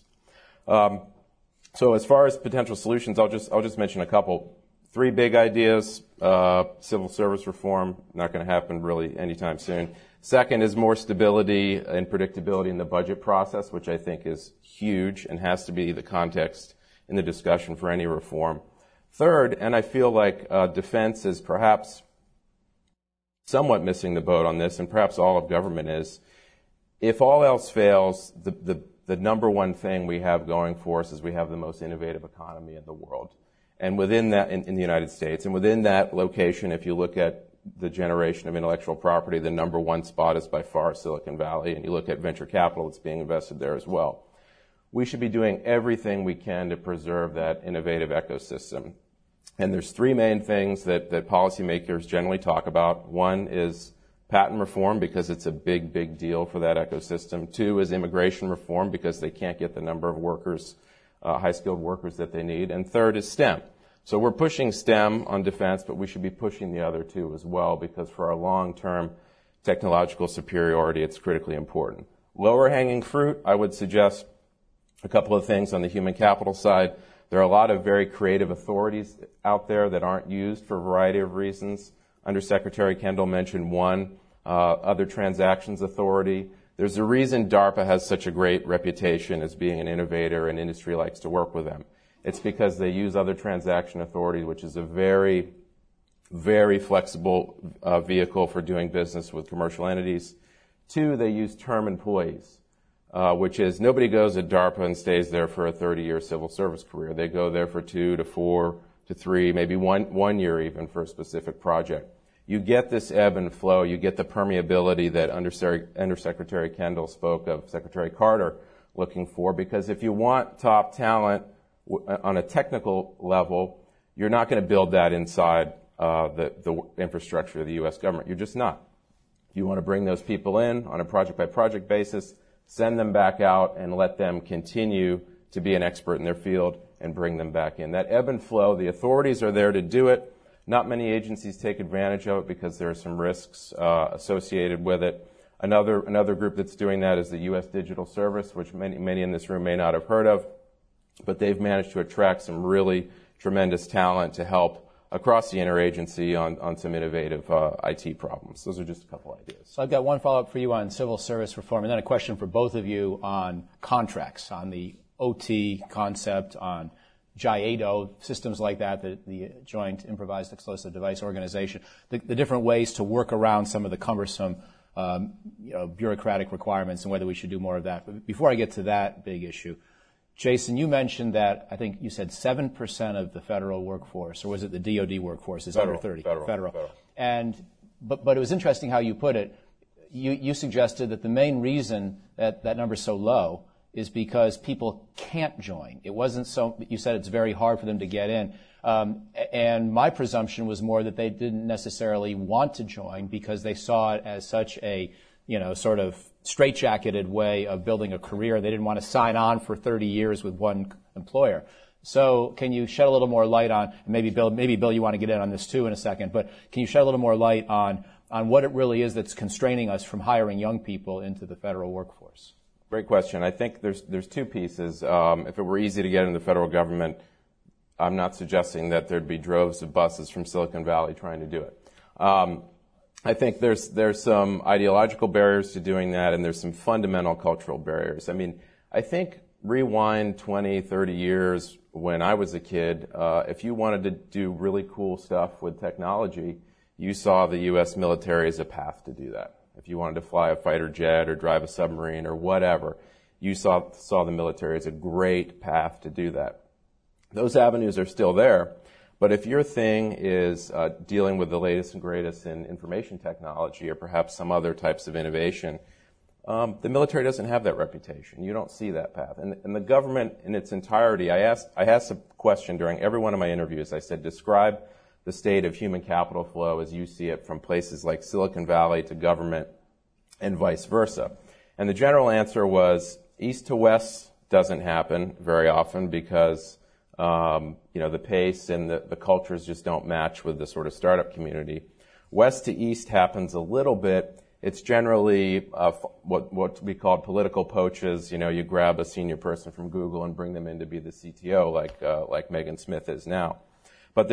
S12: So as far as potential solutions, I'll just mention a couple. 3 big ideas. Civil service reform, not going to happen really anytime soon. Second is more stability and predictability in the budget process, which I think is huge and has to be the context in the discussion for any reform. Third, and I feel like defense is perhaps somewhat missing the boat on this, and perhaps all of government is, if all else fails, the number one thing we have going for us is we have the most innovative economy in the world. And within that, in the United States, and within that location, if you look at the generation of intellectual property, the number one spot is by far Silicon Valley, and you look at venture capital that's being invested there as well. We should be doing everything we can to preserve that innovative ecosystem. And there's three main things that policymakers generally talk about. One is patent reform, because it's a big, big deal for that ecosystem. Two is immigration reform, because they can't get the number of workers, high-skilled workers that they need. And third is STEM. So we're pushing STEM on defense, but we should be pushing the other two as well, because for our long-term technological superiority, it's critically important. Lower-hanging fruit, I would suggest a couple of things on the human capital side. There are a lot of very creative authorities out there that aren't used for a variety of reasons. Undersecretary Kendall mentioned one, other transactions authority. There's a reason DARPA has such a great reputation as being an innovator, and industry likes to work with them. It's because they use other transaction authority, which is a very, very flexible vehicle for doing business with commercial entities. Two, they use term employees, which is nobody goes at DARPA and stays there for a 30-year civil service career. They go there for 2 to 4 to 3, maybe one year even for a specific project. You get this ebb and flow. You get the permeability that Undersecretary Kendall spoke of, Secretary Carter looking for, because if you want top talent on a technical level, you're not going to build that inside the infrastructure of the U.S. government. You're just not. You want to bring those people in on a project-by-project basis, send them back out, and let them continue to be an expert in their field and bring them back in. That ebb and flow, the authorities are there to do it. Not many agencies take advantage of it because there are some risks associated with it. Another group that's doing that is the U.S. Digital Service, which many in this room may not have heard of, but they've managed to attract some really tremendous talent to help across the interagency on some innovative IT problems. Those are just a couple ideas.
S7: So I've got one follow-up for you on civil service reform, and then a question for both of you on contracts, on the OT concept, on JIATO, systems like that, the Joint Improvised Explosive Device Organization, the different ways to work around some of the cumbersome bureaucratic requirements and whether we should do more of that. But before I get to that big issue, Jason, you mentioned that, I think you said 7% of the federal workforce, or was it the DOD workforce, is under 30? Federal. But it was interesting how you put it. You suggested that the main reason that number is so low is because people can't join. It wasn't so, you said it's very hard for them to get in. And my presumption was more that they didn't necessarily want to join because they saw it as such a, sort of straitjacketed way of building a career. They didn't want to sign on for 30 years with one employer. So can you shed a little more light on, maybe Bill, you want to get in on this too in a second, but can you shed a little more light on what it really is that's constraining us from hiring young people into the federal workforce?
S12: Great question. I think there's two pieces. If it were easy to get into the federal government, I'm not suggesting that there'd be droves of buses from Silicon Valley trying to do it. I think there's some ideological barriers to doing that, and there's some fundamental cultural barriers. I mean, I think rewind 20, 30 years when I was a kid, if you wanted to do really cool stuff with technology, you saw the U.S. military as a path to do that. If you wanted to fly a fighter jet or drive a submarine or whatever, you saw the military as a great path to do that. Those avenues are still there, but if your thing is dealing with the latest and greatest in information technology or perhaps some other types of innovation, the military doesn't have that reputation. You don't see that path. And the government in its entirety, I asked a question during every one of my interviews. I said, describe the state of human capital flow as you see it from places like Silicon Valley to government and vice versa. And the general answer was east to west doesn't happen very often because the pace and the cultures just don't match with the sort of startup community. West to east happens a little bit. It's generally what we call political poaches. You grab a senior person from Google and bring them in to be the CTO like Megan Smith is now. But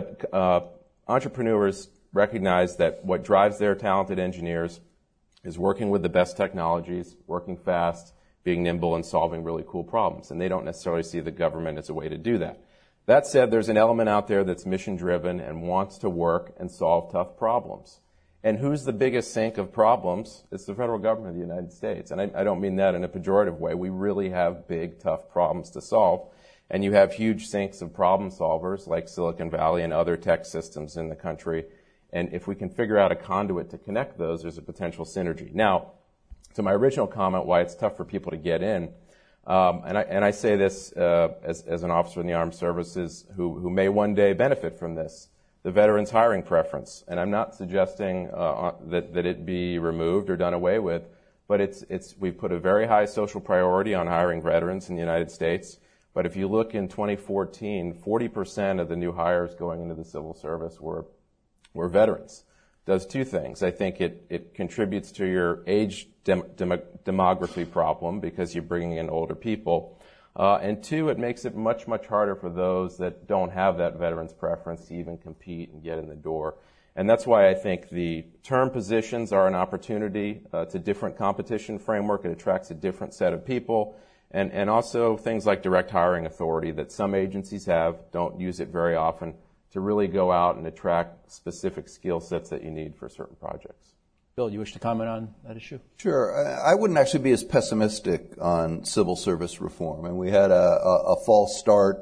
S12: entrepreneurs recognize that what drives their talented engineers is working with the best technologies, working fast, being nimble, and solving really cool problems. And they don't necessarily see the government as a way to do that. That said, there's an element out there that's mission-driven and wants to work and solve tough problems. And who's the biggest sink of problems? It's the federal government of the United States. And I don't mean that in a pejorative way. We really have big, tough problems to solve. And you have huge sinks of problem solvers like Silicon Valley and other tech systems in the country. And if we can figure out a conduit to connect those, there's a potential synergy. Now, to my original comment, why it's tough for people to get in, and I say this as an officer in the armed services who may one day benefit from this, the veterans hiring preference. And I'm not suggesting that it be removed or done away with, but we've put a very high social priority on hiring veterans in the United States. But if you look in 2014, 40% of the new hires going into the civil service were veterans. Does two things. I think it contributes to your age demography problem because you're bringing in older people. And two, it makes it much, much harder for those that don't have that veterans preference to even compete and get in the door. And that's why I think the term positions are an opportunity. It's a different competition framework. It attracts a different set of people. And also things like direct hiring authority that some agencies have, don't use it very often, to really go out and attract specific skill sets that you need for certain projects.
S7: Bill, you wish to comment on that issue?
S11: Sure. I wouldn't actually be as pessimistic on civil service reform. And we had a false start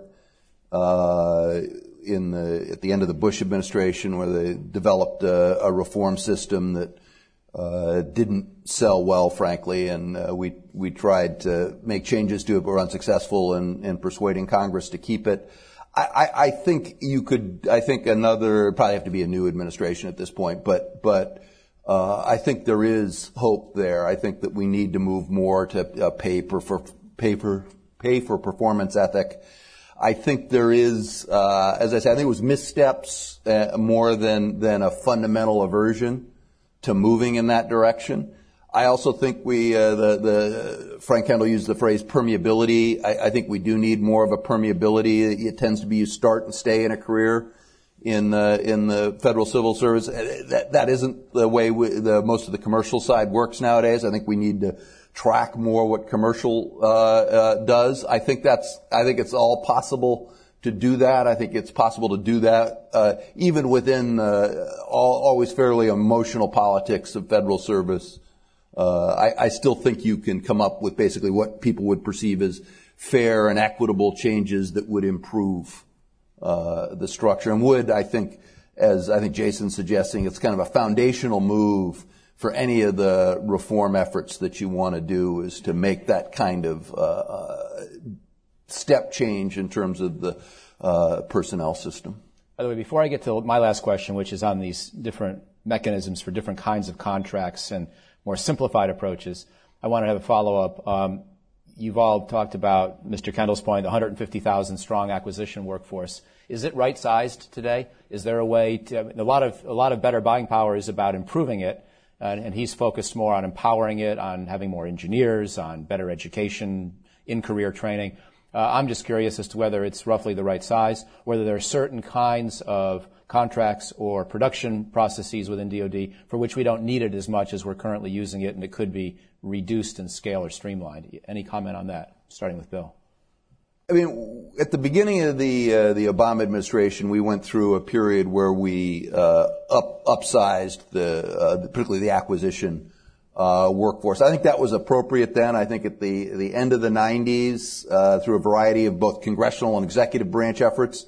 S11: at the end of the Bush administration where they developed a reform system that didn't sell well, frankly, and we tried to make changes to it, but were unsuccessful in persuading Congress to keep it. I think probably have to be a new administration at this point, but I think there is hope there. I think that we need to move more to pay for performance ethic. I think there is, as I said, I think it was missteps more than a fundamental aversion to moving in that direction. I also think Frank Kendall used the phrase permeability. I think we do need more of a permeability. It tends to be you start and stay in a career in the federal civil service. That isn't the way most of the commercial side works nowadays. I think we need to track more what commercial does. I think it's all possible to do that. I think it's possible to do that even within always fairly emotional politics of federal service. I still think you can come up with basically what people would perceive as fair and equitable changes that would improve the structure and would, I think, as I think Jason's suggesting, it's kind of a foundational move for any of the reform efforts that you want to do is to make that kind of step change in terms of the personnel system.
S7: By the way, before I get to my last question, which is on these different mechanisms for different kinds of contracts and more simplified approaches, I want to have a follow-up. You've all talked about, Mr. Kendall's point, the 150,000 strong acquisition workforce. Is it right-sized today? Is there a way to, a lot of better buying power is about improving it, and he's focused more on empowering it, on having more engineers, on better education, in-career training. I'm just curious as to whether it's roughly the right size, whether there are certain kinds of contracts or production processes within DoD for which we don't need it as much as we're currently using it, and it could be reduced in scale or streamlined. Any comment on that, starting with Bill?
S11: I mean, at the beginning of the Obama administration, we went through a period where we upsized particularly the acquisition workforce. I think that was appropriate then. I think at the end of the 90s, through a variety of both congressional and executive branch efforts,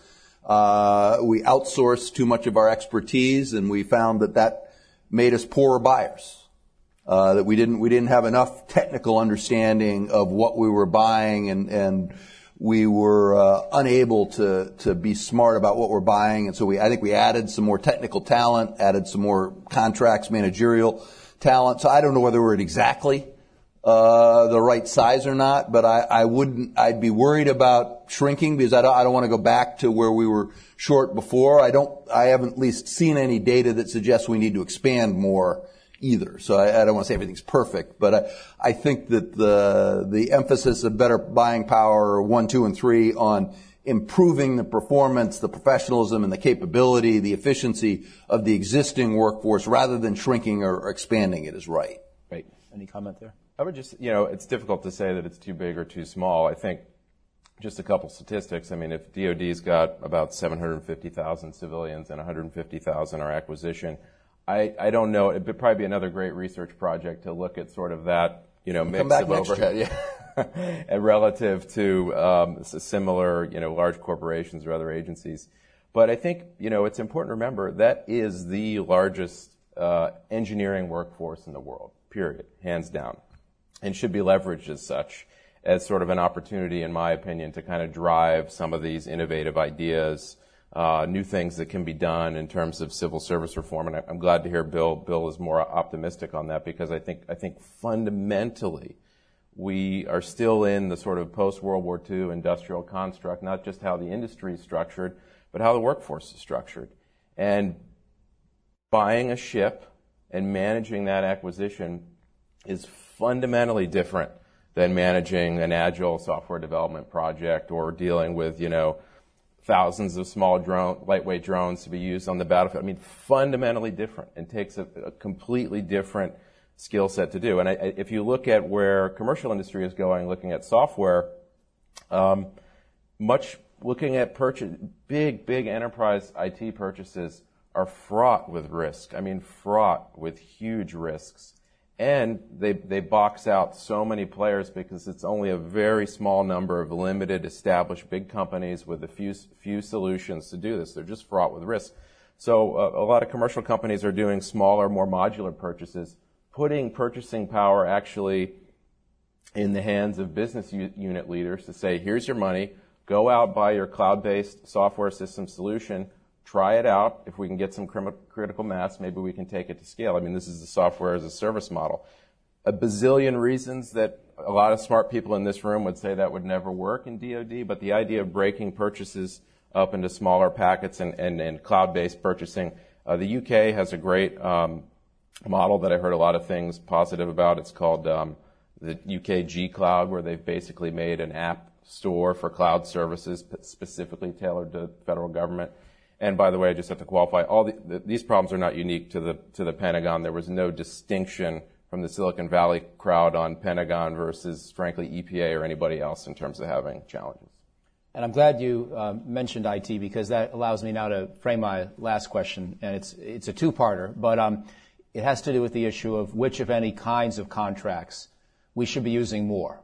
S11: we outsourced too much of our expertise, and we found that made us poorer buyers. That we didn't have enough technical understanding of what we were buying, and we were unable to be smart about what we're buying. And so I think we added some more technical talent, added some more contracts, managerial talent. So I don't know whether we're at exactly the right size or not, but I'd be worried about shrinking because I don't want to go back to where we were short before. I haven't at least seen any data that suggests we need to expand more either. So I don't want to say everything's perfect, but I think that the emphasis of better buying power 1, 2, and 3 on improving the performance, the professionalism, and the capability, the efficiency of the existing workforce rather than shrinking or expanding it is right.
S7: Right. Any comment there?
S12: I would just, it's difficult to say that it's too big or too small. I think just a couple statistics. I mean, if DOD's got about 750,000 civilians and 150,000 are acquisition, I don't know. It'd probably be another great research project to look at sort of that, mix of overhead. Yeah. And relative to similar, large corporations or other agencies. But I think, it's important to remember that is the largest engineering workforce in the world, period, hands down, and should be leveraged as such, as sort of an opportunity, in my opinion, to kind of drive some of these innovative ideas, new things that can be done in terms of civil service reform. And I'm glad to hear Bill is more optimistic on that, because I think fundamentally we are still in the sort of post-World War II industrial construct, not just how the industry is structured, but how the workforce is structured. And buying a ship and managing that acquisition is fundamentally different than managing an agile software development project or dealing with, thousands of small lightweight drones to be used on the battlefield. I mean, fundamentally different, and takes a completely different skill set to do. And if you look at where commercial industry is going, looking at software, looking at big enterprise IT purchases are fraught with risk. I mean, fraught with huge risks. And they box out so many players because it's only a very small number of limited, established big companies with a few solutions to do this. They're just fraught with risk. So a lot of commercial companies are doing smaller, more modular purchases, putting purchasing power actually in the hands of business unit leaders to say, here's your money, go out, buy your cloud-based software system solution, try it out. If we can get some critical mass, maybe we can take it to scale. I mean, this is the software as a service model. A bazillion reasons that a lot of smart people in this room would say that would never work in DoD, but the idea of breaking purchases up into smaller packets and cloud-based purchasing. The UK has a great model that I heard a lot of things positive about. It's called the UK G Cloud, where they've basically made an app store for cloud services specifically tailored to federal government. And by the way, I just have to qualify, these problems are not unique to the Pentagon. There was no distinction from the Silicon Valley crowd on Pentagon versus, frankly, EPA or anybody else in terms of having challenges.
S7: And I'm glad you mentioned IT, because that allows me now to frame my last question. And it's a two-parter, but it has to do with the issue of which, if any, kinds of contracts we should be using more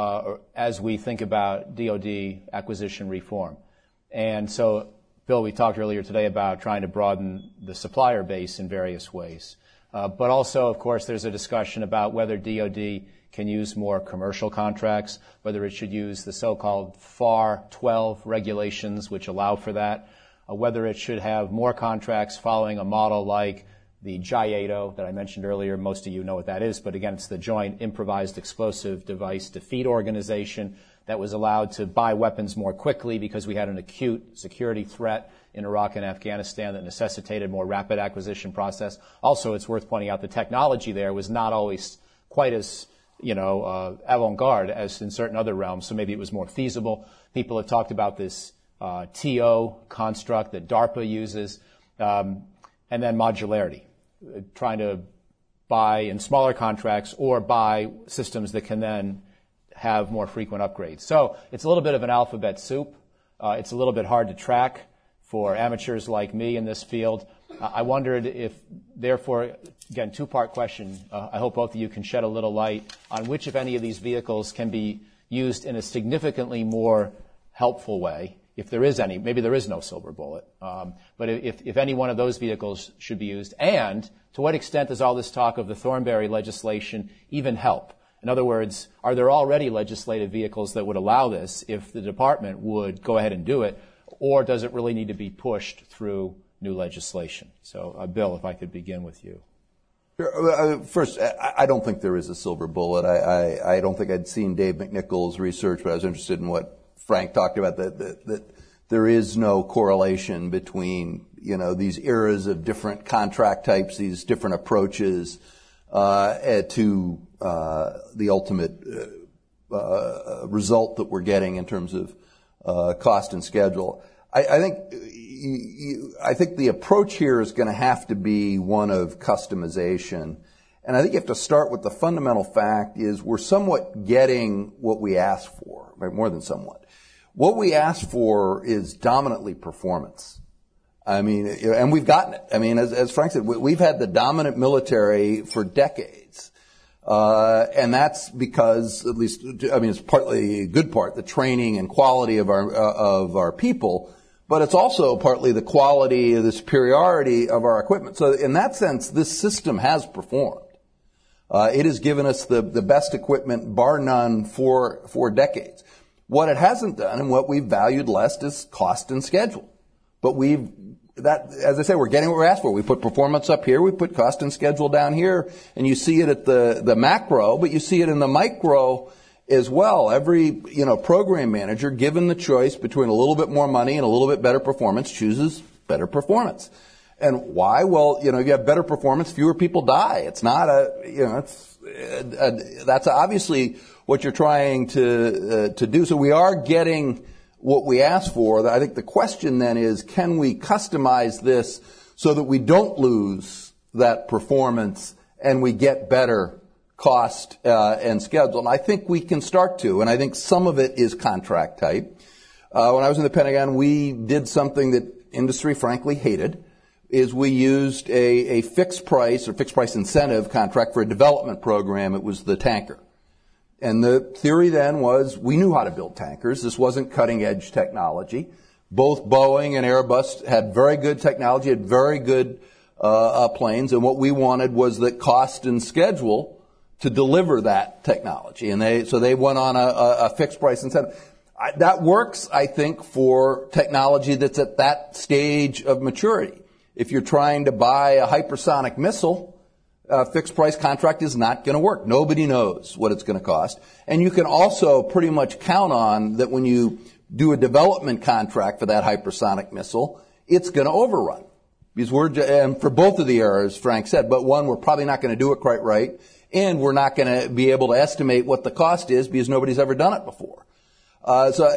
S7: as we think about DoD acquisition reform. And so, Bill, we talked earlier today about trying to broaden the supplier base in various ways. But also, of course, there's a discussion about whether DoD can use more commercial contracts, whether it should use the so-called FAR 12 regulations, which allow for that, whether it should have more contracts following a model like the JIATO that I mentioned earlier. Most of you know what that is, but again, it's the Joint Improvised Explosive Device Defeat Organization that was allowed to buy weapons more quickly because we had an acute security threat in Iraq and Afghanistan that necessitated more rapid acquisition process. Also, it's worth pointing out the technology there was not always quite as avant-garde as in certain other realms, so maybe it was more feasible. People have talked about this TO construct that DARPA uses, and then modularity, trying to buy in smaller contracts or buy systems that can then have more frequent upgrades. So it's a little bit of an alphabet soup. It's a little bit hard to track for amateurs like me in this field. I wondered if, therefore, again, two-part question. I hope both of you can shed a little light on which, if any, of these vehicles can be used in a significantly more helpful way, if there is any. Maybe there is no silver bullet. But if any one of those vehicles should be used, and to what extent does all this talk of the Thornberry legislation even help? In other words, are there already legislative vehicles that would allow this if the department would go ahead and do it, or does it really need to be pushed through new legislation? So, Bill, if I could begin with you.
S11: Sure. First, I don't think there is a silver bullet. I don't think I'd seen Dave McNichol's research, but I was interested in what Frank talked about, that there is no correlation between, these eras of different contract types, these different approaches to the ultimate result that we're getting in terms of cost and schedule. I think the approach here is going to have to be one of customization. And I think you have to start with the fundamental fact is we're somewhat getting what we asked for, right? More than somewhat. What we asked for is dominantly performance. I mean, and we've gotten it. I mean, as Frank said, we've had the dominant military for decades. And that's because, at least, it's partly a good part, the training and quality of our people. but it's also partly the quality, the superiority of our equipment. So in that sense, this system has performed. It has given us the best equipment, bar none, for decades. What it hasn't done and what we've valued less is cost and schedule. But as I say, we're getting what we asked for. We put performance up here, we put cost and schedule down here, and you see it at the macro, but you see it in the micro as well. Every, program manager, given the choice between a little bit more money and a little bit better performance, chooses better performance. And why? Well, if you have better performance, fewer people die. It's not that's obviously what you're trying to do. So we are getting what we asked for. I think the question then is, can we customize this so that we don't lose that performance and we get better cost and schedule? And I think we can start to, and I think some of it is contract type. When I was in the Pentagon, we did something that industry frankly hated, is we used a fixed price or fixed price incentive contract for a development program. It was the tanker. And the theory then was we knew how to build tankers. This wasn't cutting edge technology. Both Boeing and Airbus had very good technology, had very good planes, and what we wanted was the cost and schedule to deliver that technology. And they went on a fixed price incentive. That works, I think, for technology that's at that stage of maturity. If you're trying to buy a hypersonic missile, a fixed price contract is not going to work. Nobody knows what it's going to cost. And you can also pretty much count on that when you do a development contract for that hypersonic missile, it's going to overrun. Because and for both of the errors, Frank said, but one, we're probably not going to do it quite right, and we're not going to be able to estimate what the cost is because nobody's ever done it before. So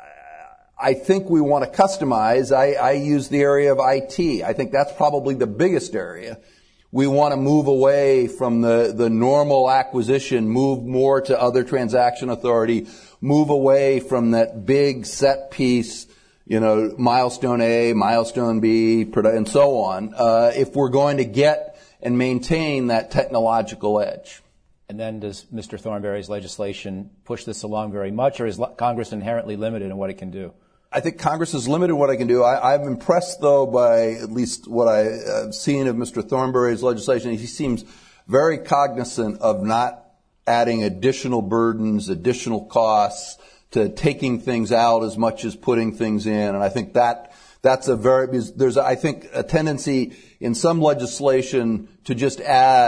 S11: I think we want to customize. I use the area of IT. I think that's probably the biggest area. We want to move away from the normal acquisition, move more to other transaction authority, move away from that big set piece, milestone A, milestone B, and so on, if we're going to get and maintain that technological edge.
S7: And then does Mr. Thornberry's legislation push this along very much, or is Congress inherently limited in what it can do?
S11: I think Congress is limited in what I can do. I'm impressed, though, by at least what I've seen of Mr. Thornberry's legislation. He seems very cognizant of not adding additional burdens, additional costs, to taking things out as much as putting things in. And I think there's I think a tendency in some legislation to just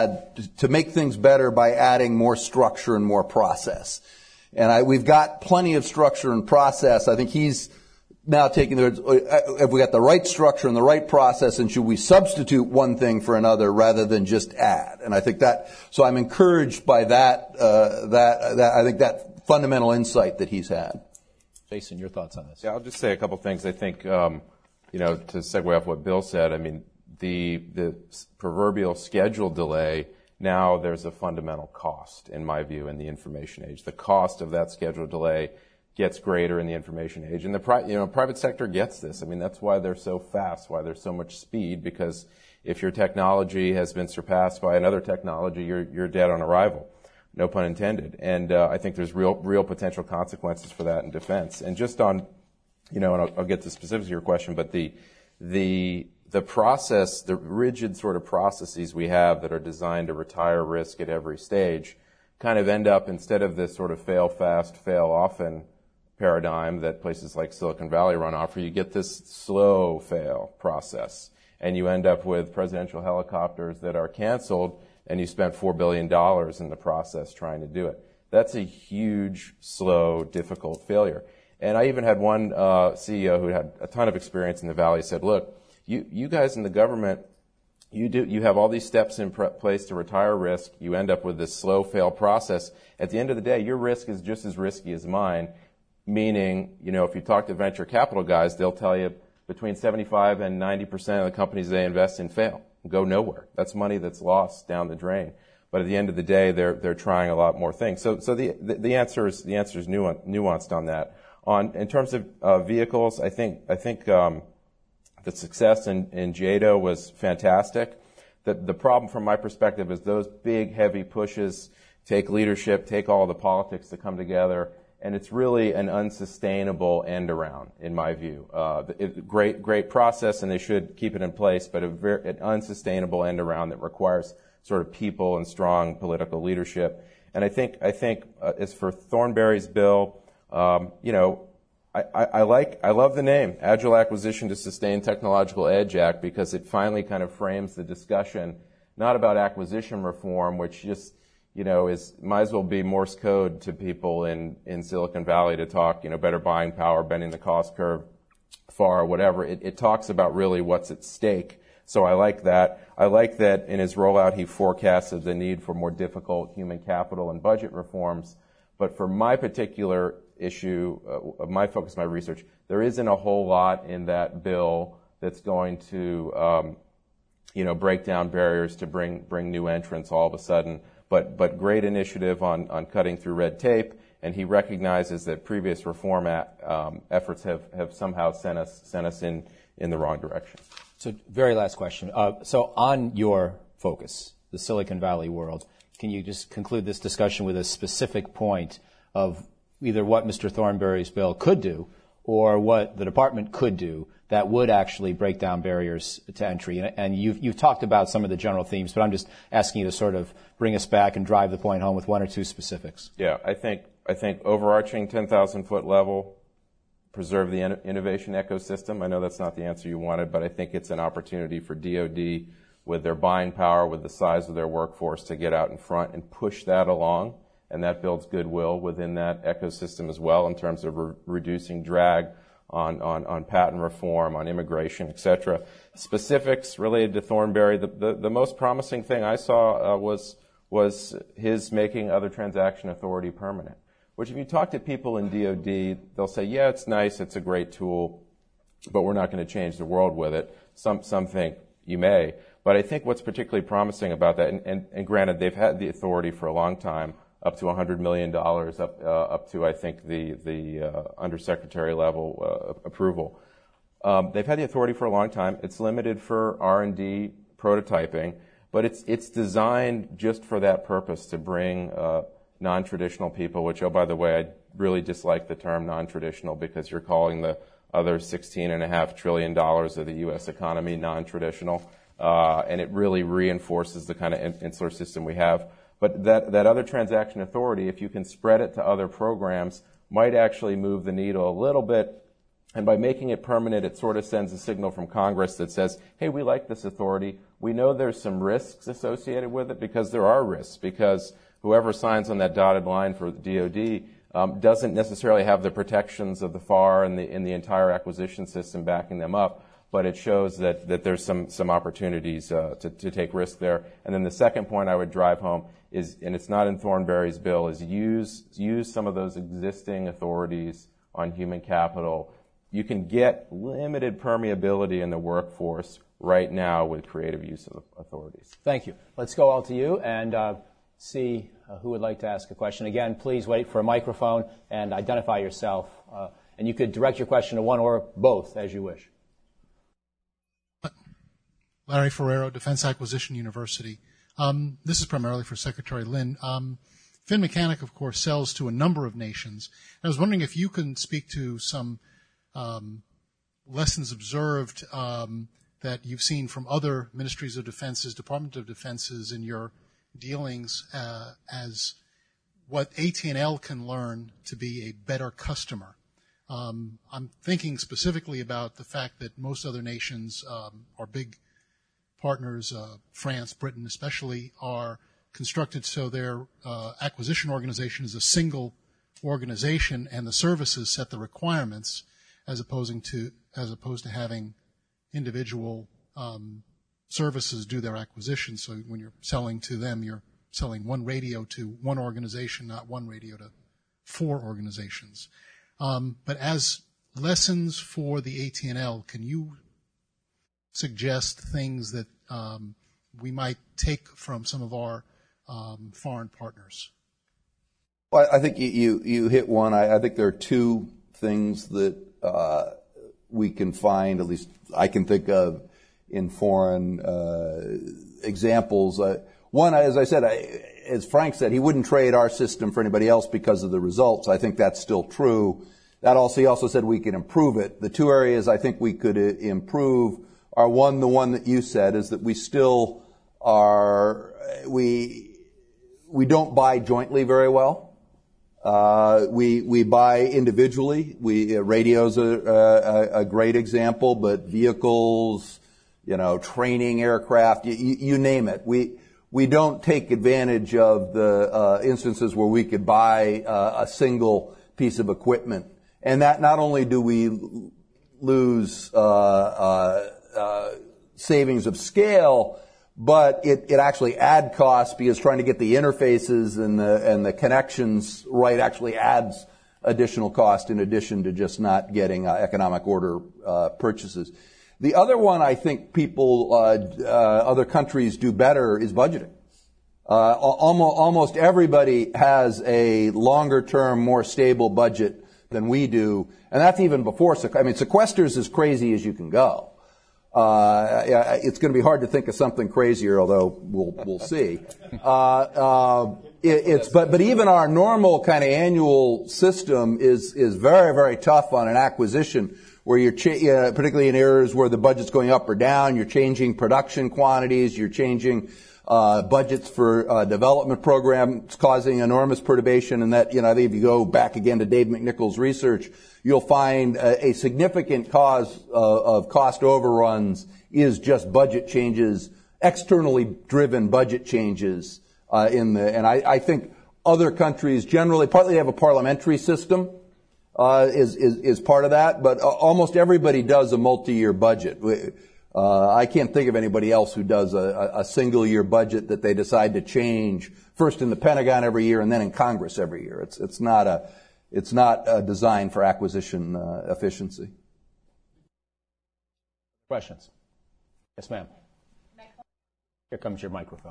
S11: to make things better by adding more structure and more process. And we've got plenty of structure and process. I think he's now taking have we got the right structure and the right process, and should we substitute one thing for another rather than just add? And I think so I'm encouraged by that I think that fundamental insight that he's had.
S7: Jason, your thoughts on this?
S12: Yeah, I'll just say a couple things. I think, to segue off what Bill said, I mean, the proverbial schedule delay, now there's a fundamental cost, in my view, in the information age. The cost of that schedule delay gets greater in the information age. And the private sector gets this. I mean, that's why they're so fast, why there's so much speed, because if your technology has been surpassed by another technology, you're dead on arrival. No pun intended. And I think there's real potential consequences for that in defense. And just on, and I'll get to specifics of your question, but the process, the rigid sort of processes we have that are designed to retire risk at every stage kind of end up, instead of this sort of fail fast, fail often paradigm that places like Silicon Valley run off, where you get this slow fail process, and you end up with presidential helicopters that are canceled, and you spent $4 billion in the process trying to do it. That's a huge, slow, difficult failure. And I even had one CEO who had a ton of experience in the Valley said, look, you guys in the government, you have all these steps in place to retire risk. You end up with this slow fail process. At the end of the day, your risk is just as risky as mine. Meaning, if you talk to venture capital guys, they'll tell you between 75 and 90% of the companies they invest in fail, go nowhere. That's money that's lost down the drain. But at the end of the day, they're trying a lot more things. So the answer is nuanced on that. In terms of vehicles, I think the success in JADO was fantastic. The problem from my perspective is those big, heavy pushes take leadership, take all the politics to come together, and it's really an unsustainable end around, in my view. Great process, and they should keep it in place, but an unsustainable end around that requires sort of people and strong political leadership. And I think as for Thornberry's bill, I love the name, Agile Acquisition to Sustain Technological Edge Act, because it finally kind of frames the discussion not about acquisition reform, which just might as well be Morse code to people in Silicon Valley to talk, better buying power, bending the cost curve far, whatever. It talks about really what's at stake. So I like that. I like that in his rollout he forecasted the need for more difficult human capital and budget reforms. But for my particular issue, my focus, my research, there isn't a whole lot in that bill that's going to, break down barriers to bring new entrants all of a sudden. But great initiative on cutting through red tape, and he recognizes that previous reform efforts have somehow sent us in the wrong direction.
S7: So, very last question. So, on your focus, the Silicon Valley world, can you just conclude this discussion with a specific point of either what Mr. Thornberry's bill could do or what the department could do that would actually break down barriers to entry? And you've talked about some of the general themes, but I'm just asking you to sort of bring us back and drive the point home with one or two specifics.
S12: Yeah, I think overarching 10,000-foot level, preserve the innovation ecosystem. I know that's not the answer you wanted, but I think it's an opportunity for DoD with their buying power, with the size of their workforce, to get out in front and push that along. And that builds goodwill within that ecosystem as well in terms of reducing drag on patent reform, on immigration, et cetera. Specifics related to Thornberry, the most promising thing I saw was his making other transaction authority permanent, which if you talk to people in DoD, they'll say, yeah, it's nice, it's a great tool, but we're not going to change the world with it. Some think you may. But I think what's particularly promising about that, and granted, they've had the authority for a long time, up to $100 million, up to, I think, the undersecretary level approval. They've had the authority for a long time. It's limited for R&D prototyping, but it's designed just for that purpose, to bring non-traditional people, which, oh, by the way, I really dislike the term non-traditional, because you're calling the other $16.5 trillion of the U.S. economy non-traditional, and it really reinforces the kind of insular system we have. But that other transaction authority, if you can spread it to other programs, might actually move the needle a little bit. And by making it permanent, it sort of sends a signal from Congress that says, hey, we like this authority. We know there's some risks associated with it, because there are risks, because whoever signs on that dotted line for the DoD doesn't necessarily have the protections of the FAR and the entire acquisition system backing them up. But it shows that there's some opportunities to take risk there. And then the second point I would drive home is, and it's not in Thornberry's bill, is use some of those existing authorities on human capital. You can get limited permeability in the workforce right now with creative use of authorities.
S7: Thank you. Let's go all to you and see who would like to ask a question. Again, please wait for a microphone and identify yourself. And you could direct your question to one or both as you wish.
S13: Larry Ferrero, Defense Acquisition University. This is primarily for Secretary Lin. FinMechanic, of course, sells to a number of nations. I was wondering if you can speak to some lessons observed that you've seen from other ministries of defenses, Department of Defenses in your dealings as what AT&L can learn to be a better customer. I'm thinking specifically about the fact that most other nations are big partners, France, Britain especially, are constructed so their acquisition organization is a single organization, and the services set the requirements, as opposed to having individual services do their acquisition. So when you're selling to them, you're selling one radio to one organization, not one radio to 4 organizations. But as lessons for the AT&L, can you suggest things that we might take from some of our foreign partners?
S11: Well, I think you hit one. I think there are 2 things that we can find, at least I can think of, in foreign examples. One, as I said, as Frank said, he wouldn't trade our system for anybody else because of the results. I think that's still true. He also said we could improve it. The two areas I think we could improve are the one that you said, is that we still are, we don't buy jointly very well. We buy individually. Radio's a great example, but vehicles, training aircraft, you name it. We don't take advantage of the instances where we could buy a single piece of equipment. And that not only do we lose savings of scale, but it actually add costs, because trying to get the interfaces and the connections right actually adds additional cost in addition to just not getting economic order purchases. The other one I think other countries do better is budgeting. Almost everybody has a longer term, more stable budget than we do, and that's even before. Sequester's as crazy as you can go. It's going to be hard to think of something crazier, although we'll see. But even our normal kind of annual system is very, very tough on an acquisition, where you're particularly in areas where the budget's going up or down. You're changing production quantities. You're changing budgets for development programs, causing enormous perturbation. And that, I think if you go back again to Dave McNichol's research, you'll find a significant cause of cost overruns is just budget changes, externally driven budget changes and I think other countries generally, partly they have a parliamentary system, is part of that, but almost everybody does a multi-year budget. I can't think of anybody else who does a single year budget that they decide to change first in the Pentagon every year and then in Congress every year. It's not designed for acquisition efficiency.
S7: Questions? Yes, ma'am. Here comes your microphone.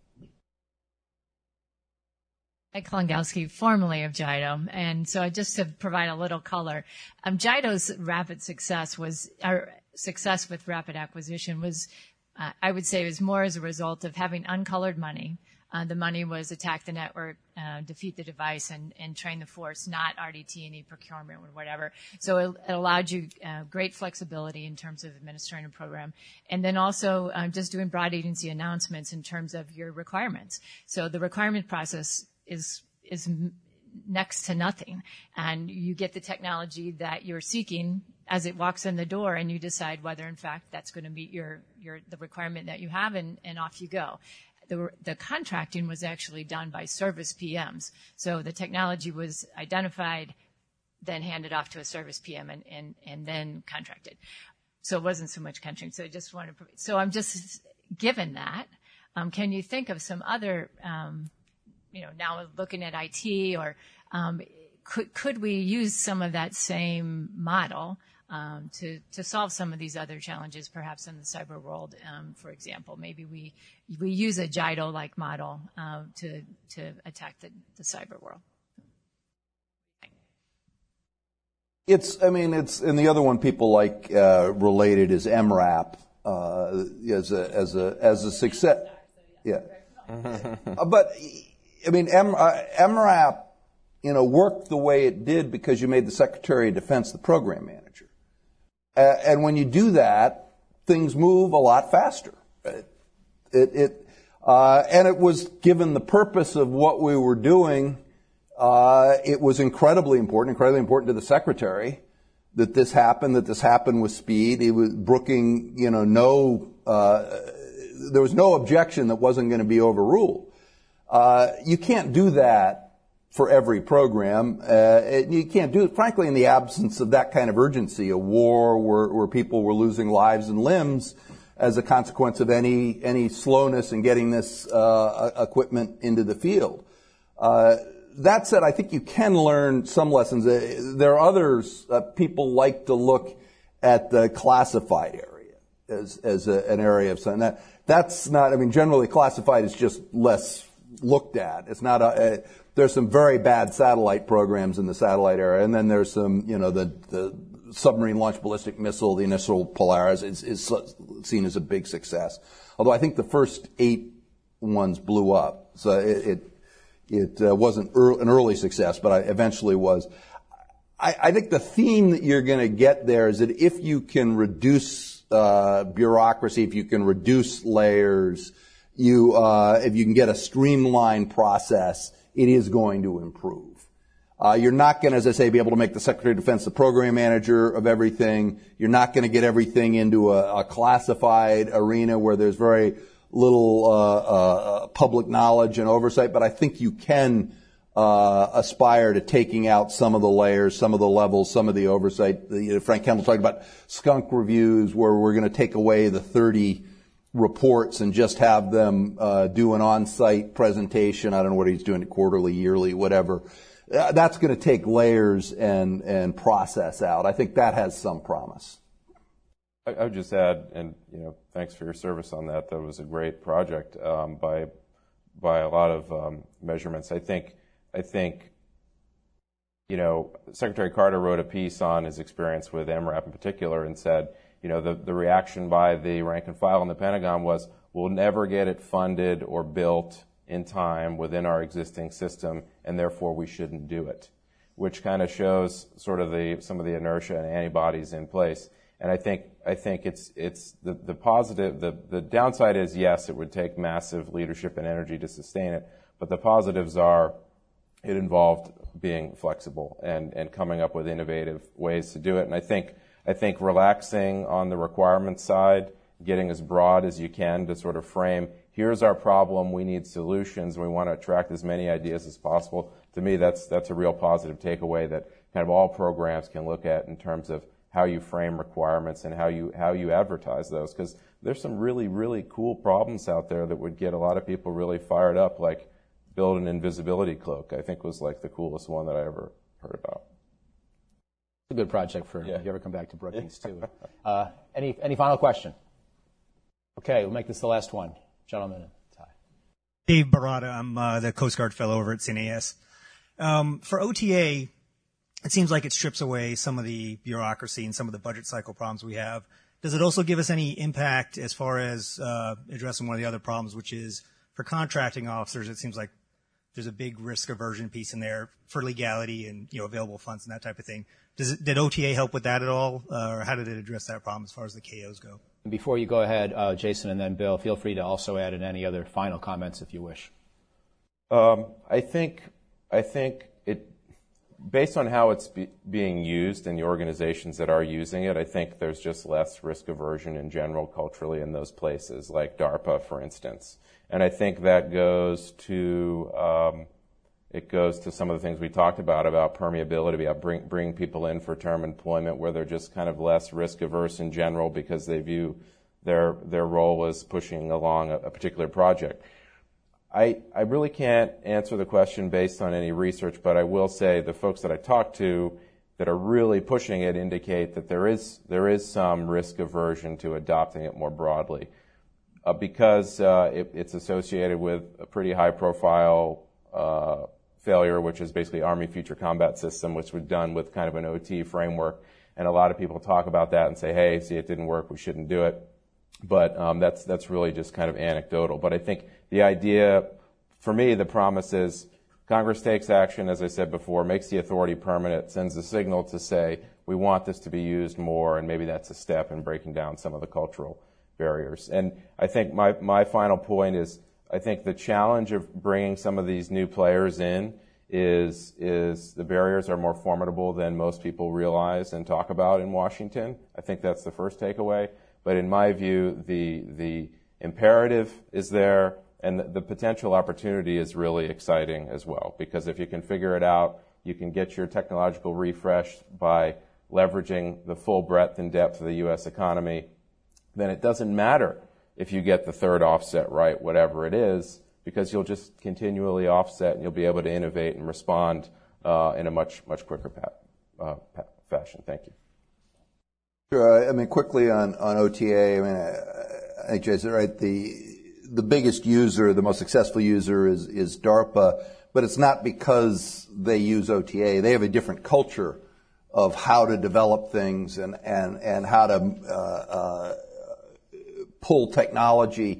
S14: Mike Klongowski, formerly of JIDO. And so just to provide a little color, JIDO's rapid success success with rapid acquisition was, I would say, was more as a result of having uncolored money. The money was attack the network, defeat the device, and train the force, not RDT&E procurement or whatever. So it allowed you great flexibility in terms of administering a program. And then also just doing broad agency announcements in terms of your requirements. So the requirement process is next to nothing. And you get the technology that you're seeking as it walks in the door, and you decide whether, in fact, that's going to meet the requirement that you have, and off you go. The contracting was actually done by service PMs. So the technology was identified, then handed off to a service PM, and then contracted. So it wasn't so much contracting. So I'm just given that. Can you think of some other, now looking at IT, or could we use some of that same model to solve some of these other challenges, perhaps in the cyber world? For example, maybe we use a JIDO-like model to attack the cyber world.
S11: And the other one people like related is MRAP as a success. Yeah, but MRAP, worked the way it did because you made the Secretary of Defense the program manager. And when you do that, things move a lot faster. And it was, given the purpose of what we were doing, it was incredibly important to the Secretary that this happened with speed. He was brooking, there was no objection that wasn't going to be overruled. You can't do that for every program. You can't do it, frankly, in the absence of that kind of urgency, a war where people were losing lives and limbs as a consequence of any slowness in getting this equipment into the field. That said, I think you can learn some lessons. There are others. People like to look at the classified area as an area of something. That's not. Generally, classified is just less looked at. It's not there's some very bad satellite programs in the satellite area, and then there's some, the submarine launched ballistic missile, the initial Polaris is seen as a big success. Although I think the first 8 ones blew up. So it wasn't an early success, but I eventually was. I think the theme that you're going to get there is that if you can reduce bureaucracy, if you can reduce layers, if you can get a streamlined process, it is going to improve. You're not going to, as I say, be able to make the Secretary of Defense the program manager of everything. You're not going to get everything into a classified arena where there's very little public knowledge and oversight, but I think you can aspire to taking out some of the layers, some of the levels, some of the oversight. Frank Kendall talked about skunk reviews, where we're going to take away the 30 reports and just have them do an on-site presentation. I don't know what he's doing, quarterly, yearly, whatever. That's going to take layers and process out. I think that has some promise.
S12: I would just add, and thanks for your service on that. That was a great project by a lot of measurements. I think Secretary Carter wrote a piece on his experience with MRAP in particular and said, the reaction by the rank and file in the Pentagon was, we'll never get it funded or built in time within our existing system, and therefore we shouldn't do it, which kind of shows sort of some of the inertia and antibodies in place. And I think it's the positive. The downside is, yes, it would take massive leadership and energy to sustain it, but the positives are it involved being flexible and coming up with innovative ways to do it. And I think relaxing on the requirements side, getting as broad as you can to sort of frame, here's our problem, we need solutions, we want to attract as many ideas as possible. To me, that's a real positive takeaway that kind of all programs can look at in terms of how you frame requirements and how you advertise those. Because there's some really, really cool problems out there that would get a lot of people really fired up, like build an invisibility cloak, I think was like the coolest one that I ever heard about.
S7: A good project for if you ever come back to Brookings, too. Any final question? Okay, we'll make this the last one. Gentlemen, Ty.
S15: Dave Barada, I'm the Coast Guard fellow over at CNAS. For OTA, it seems like it strips away some of the bureaucracy and some of the budget cycle problems we have. Does it also give us any impact as far as addressing one of the other problems, which is for contracting officers, it seems like there's a big risk aversion piece in there for legality and available funds and that type of thing. Did OTA help with that at all, or how did it address that problem as far as the KOs go?
S7: Before you go ahead, Jason and then Bill, feel free to also add in any other final comments if you wish.
S12: I think it, based on how it's being used in the organizations that are using it, I think there's just less risk aversion in general culturally in those places, like DARPA, for instance. And I think that goes to some of the things we talked about permeability, about bringing people in for term employment where they're just kind of less risk averse in general because they view their role as pushing along a particular project. I really can't answer the question based on any research, but I will say the folks that I talk to that are really pushing it indicate that there is some risk aversion to adopting it more broadly because it's associated with a pretty high profile failure, which is basically Army Future Combat System, which was done with kind of an OT framework. And a lot of people talk about that and say, hey, see, it didn't work, we shouldn't do it. But that's really just kind of anecdotal. But I think the idea, for me, the promise is Congress takes action, as I said before, makes the authority permanent, sends a signal to say we want this to be used more, and maybe that's a step in breaking down some of the cultural barriers. And I think my final point is I think the challenge of bringing some of these new players in is the barriers are more formidable than most people realize and talk about in Washington. I think that's the first takeaway. But in my view, the imperative is there, and the potential opportunity is really exciting as well. Because if you can figure it out, you can get your technological refresh by leveraging the full breadth and depth of the U.S. economy. Then it doesn't matter if you get the third offset right, whatever it is, because you'll just continually offset and you'll be able to innovate and respond in a much quicker fashion. Thank you.
S11: Sure. I mean, quickly on OTA, I think Jason, right, the biggest user, the most successful user is DARPA, but it's not because they use OTA. They have a different culture of how to develop things and how to pull technology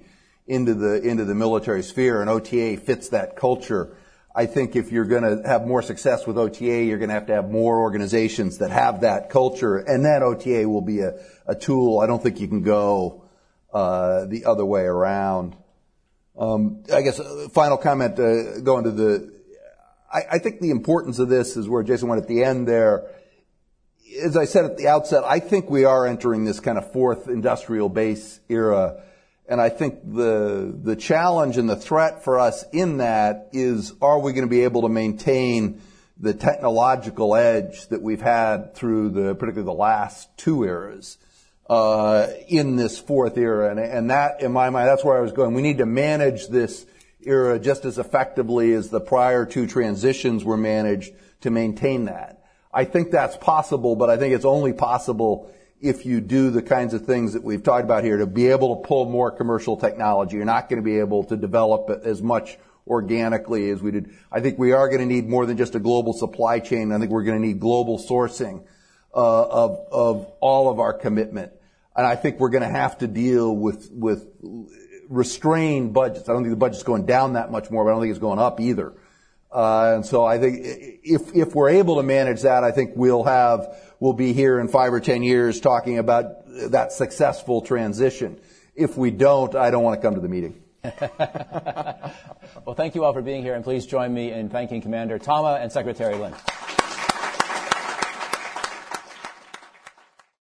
S11: into the military sphere, and OTA fits that culture. I think if you're going to have more success with OTA, you're going to have more organizations that have that culture, and that OTA will be a tool. I don't think you can go the other way around. I guess final comment going to I think the importance of this is where Jason went at the end there. As I said at the outset, I think we are entering this kind of fourth industrial base era. And I think the challenge and the threat for us in that is, are we going to be able to maintain the technological edge that we've had through particularly the last two eras, in this fourth era? And that, in my mind, that's where I was going. We need to manage this era just as effectively as the prior two transitions were managed to maintain that. I think that's possible, but I think it's only possible if you do the kinds of things that we've talked about here to be able to pull more commercial technology. You're not going to be able to develop it as much organically as we did. I think we are going to need more than just a global supply chain. I think we're going to need global sourcing of all of our commitment. And I think we're going to have to deal with restrained budgets. I don't think the budget's going down that much more, but I don't think it's going up either. And so I think if we're able to manage that, I think we'll be here in 5 or 10 years talking about that successful transition. If we don't, I don't want to come to the meeting.
S7: Well, thank you all for being here, and please join me in thanking Commander Tama and Secretary Lin.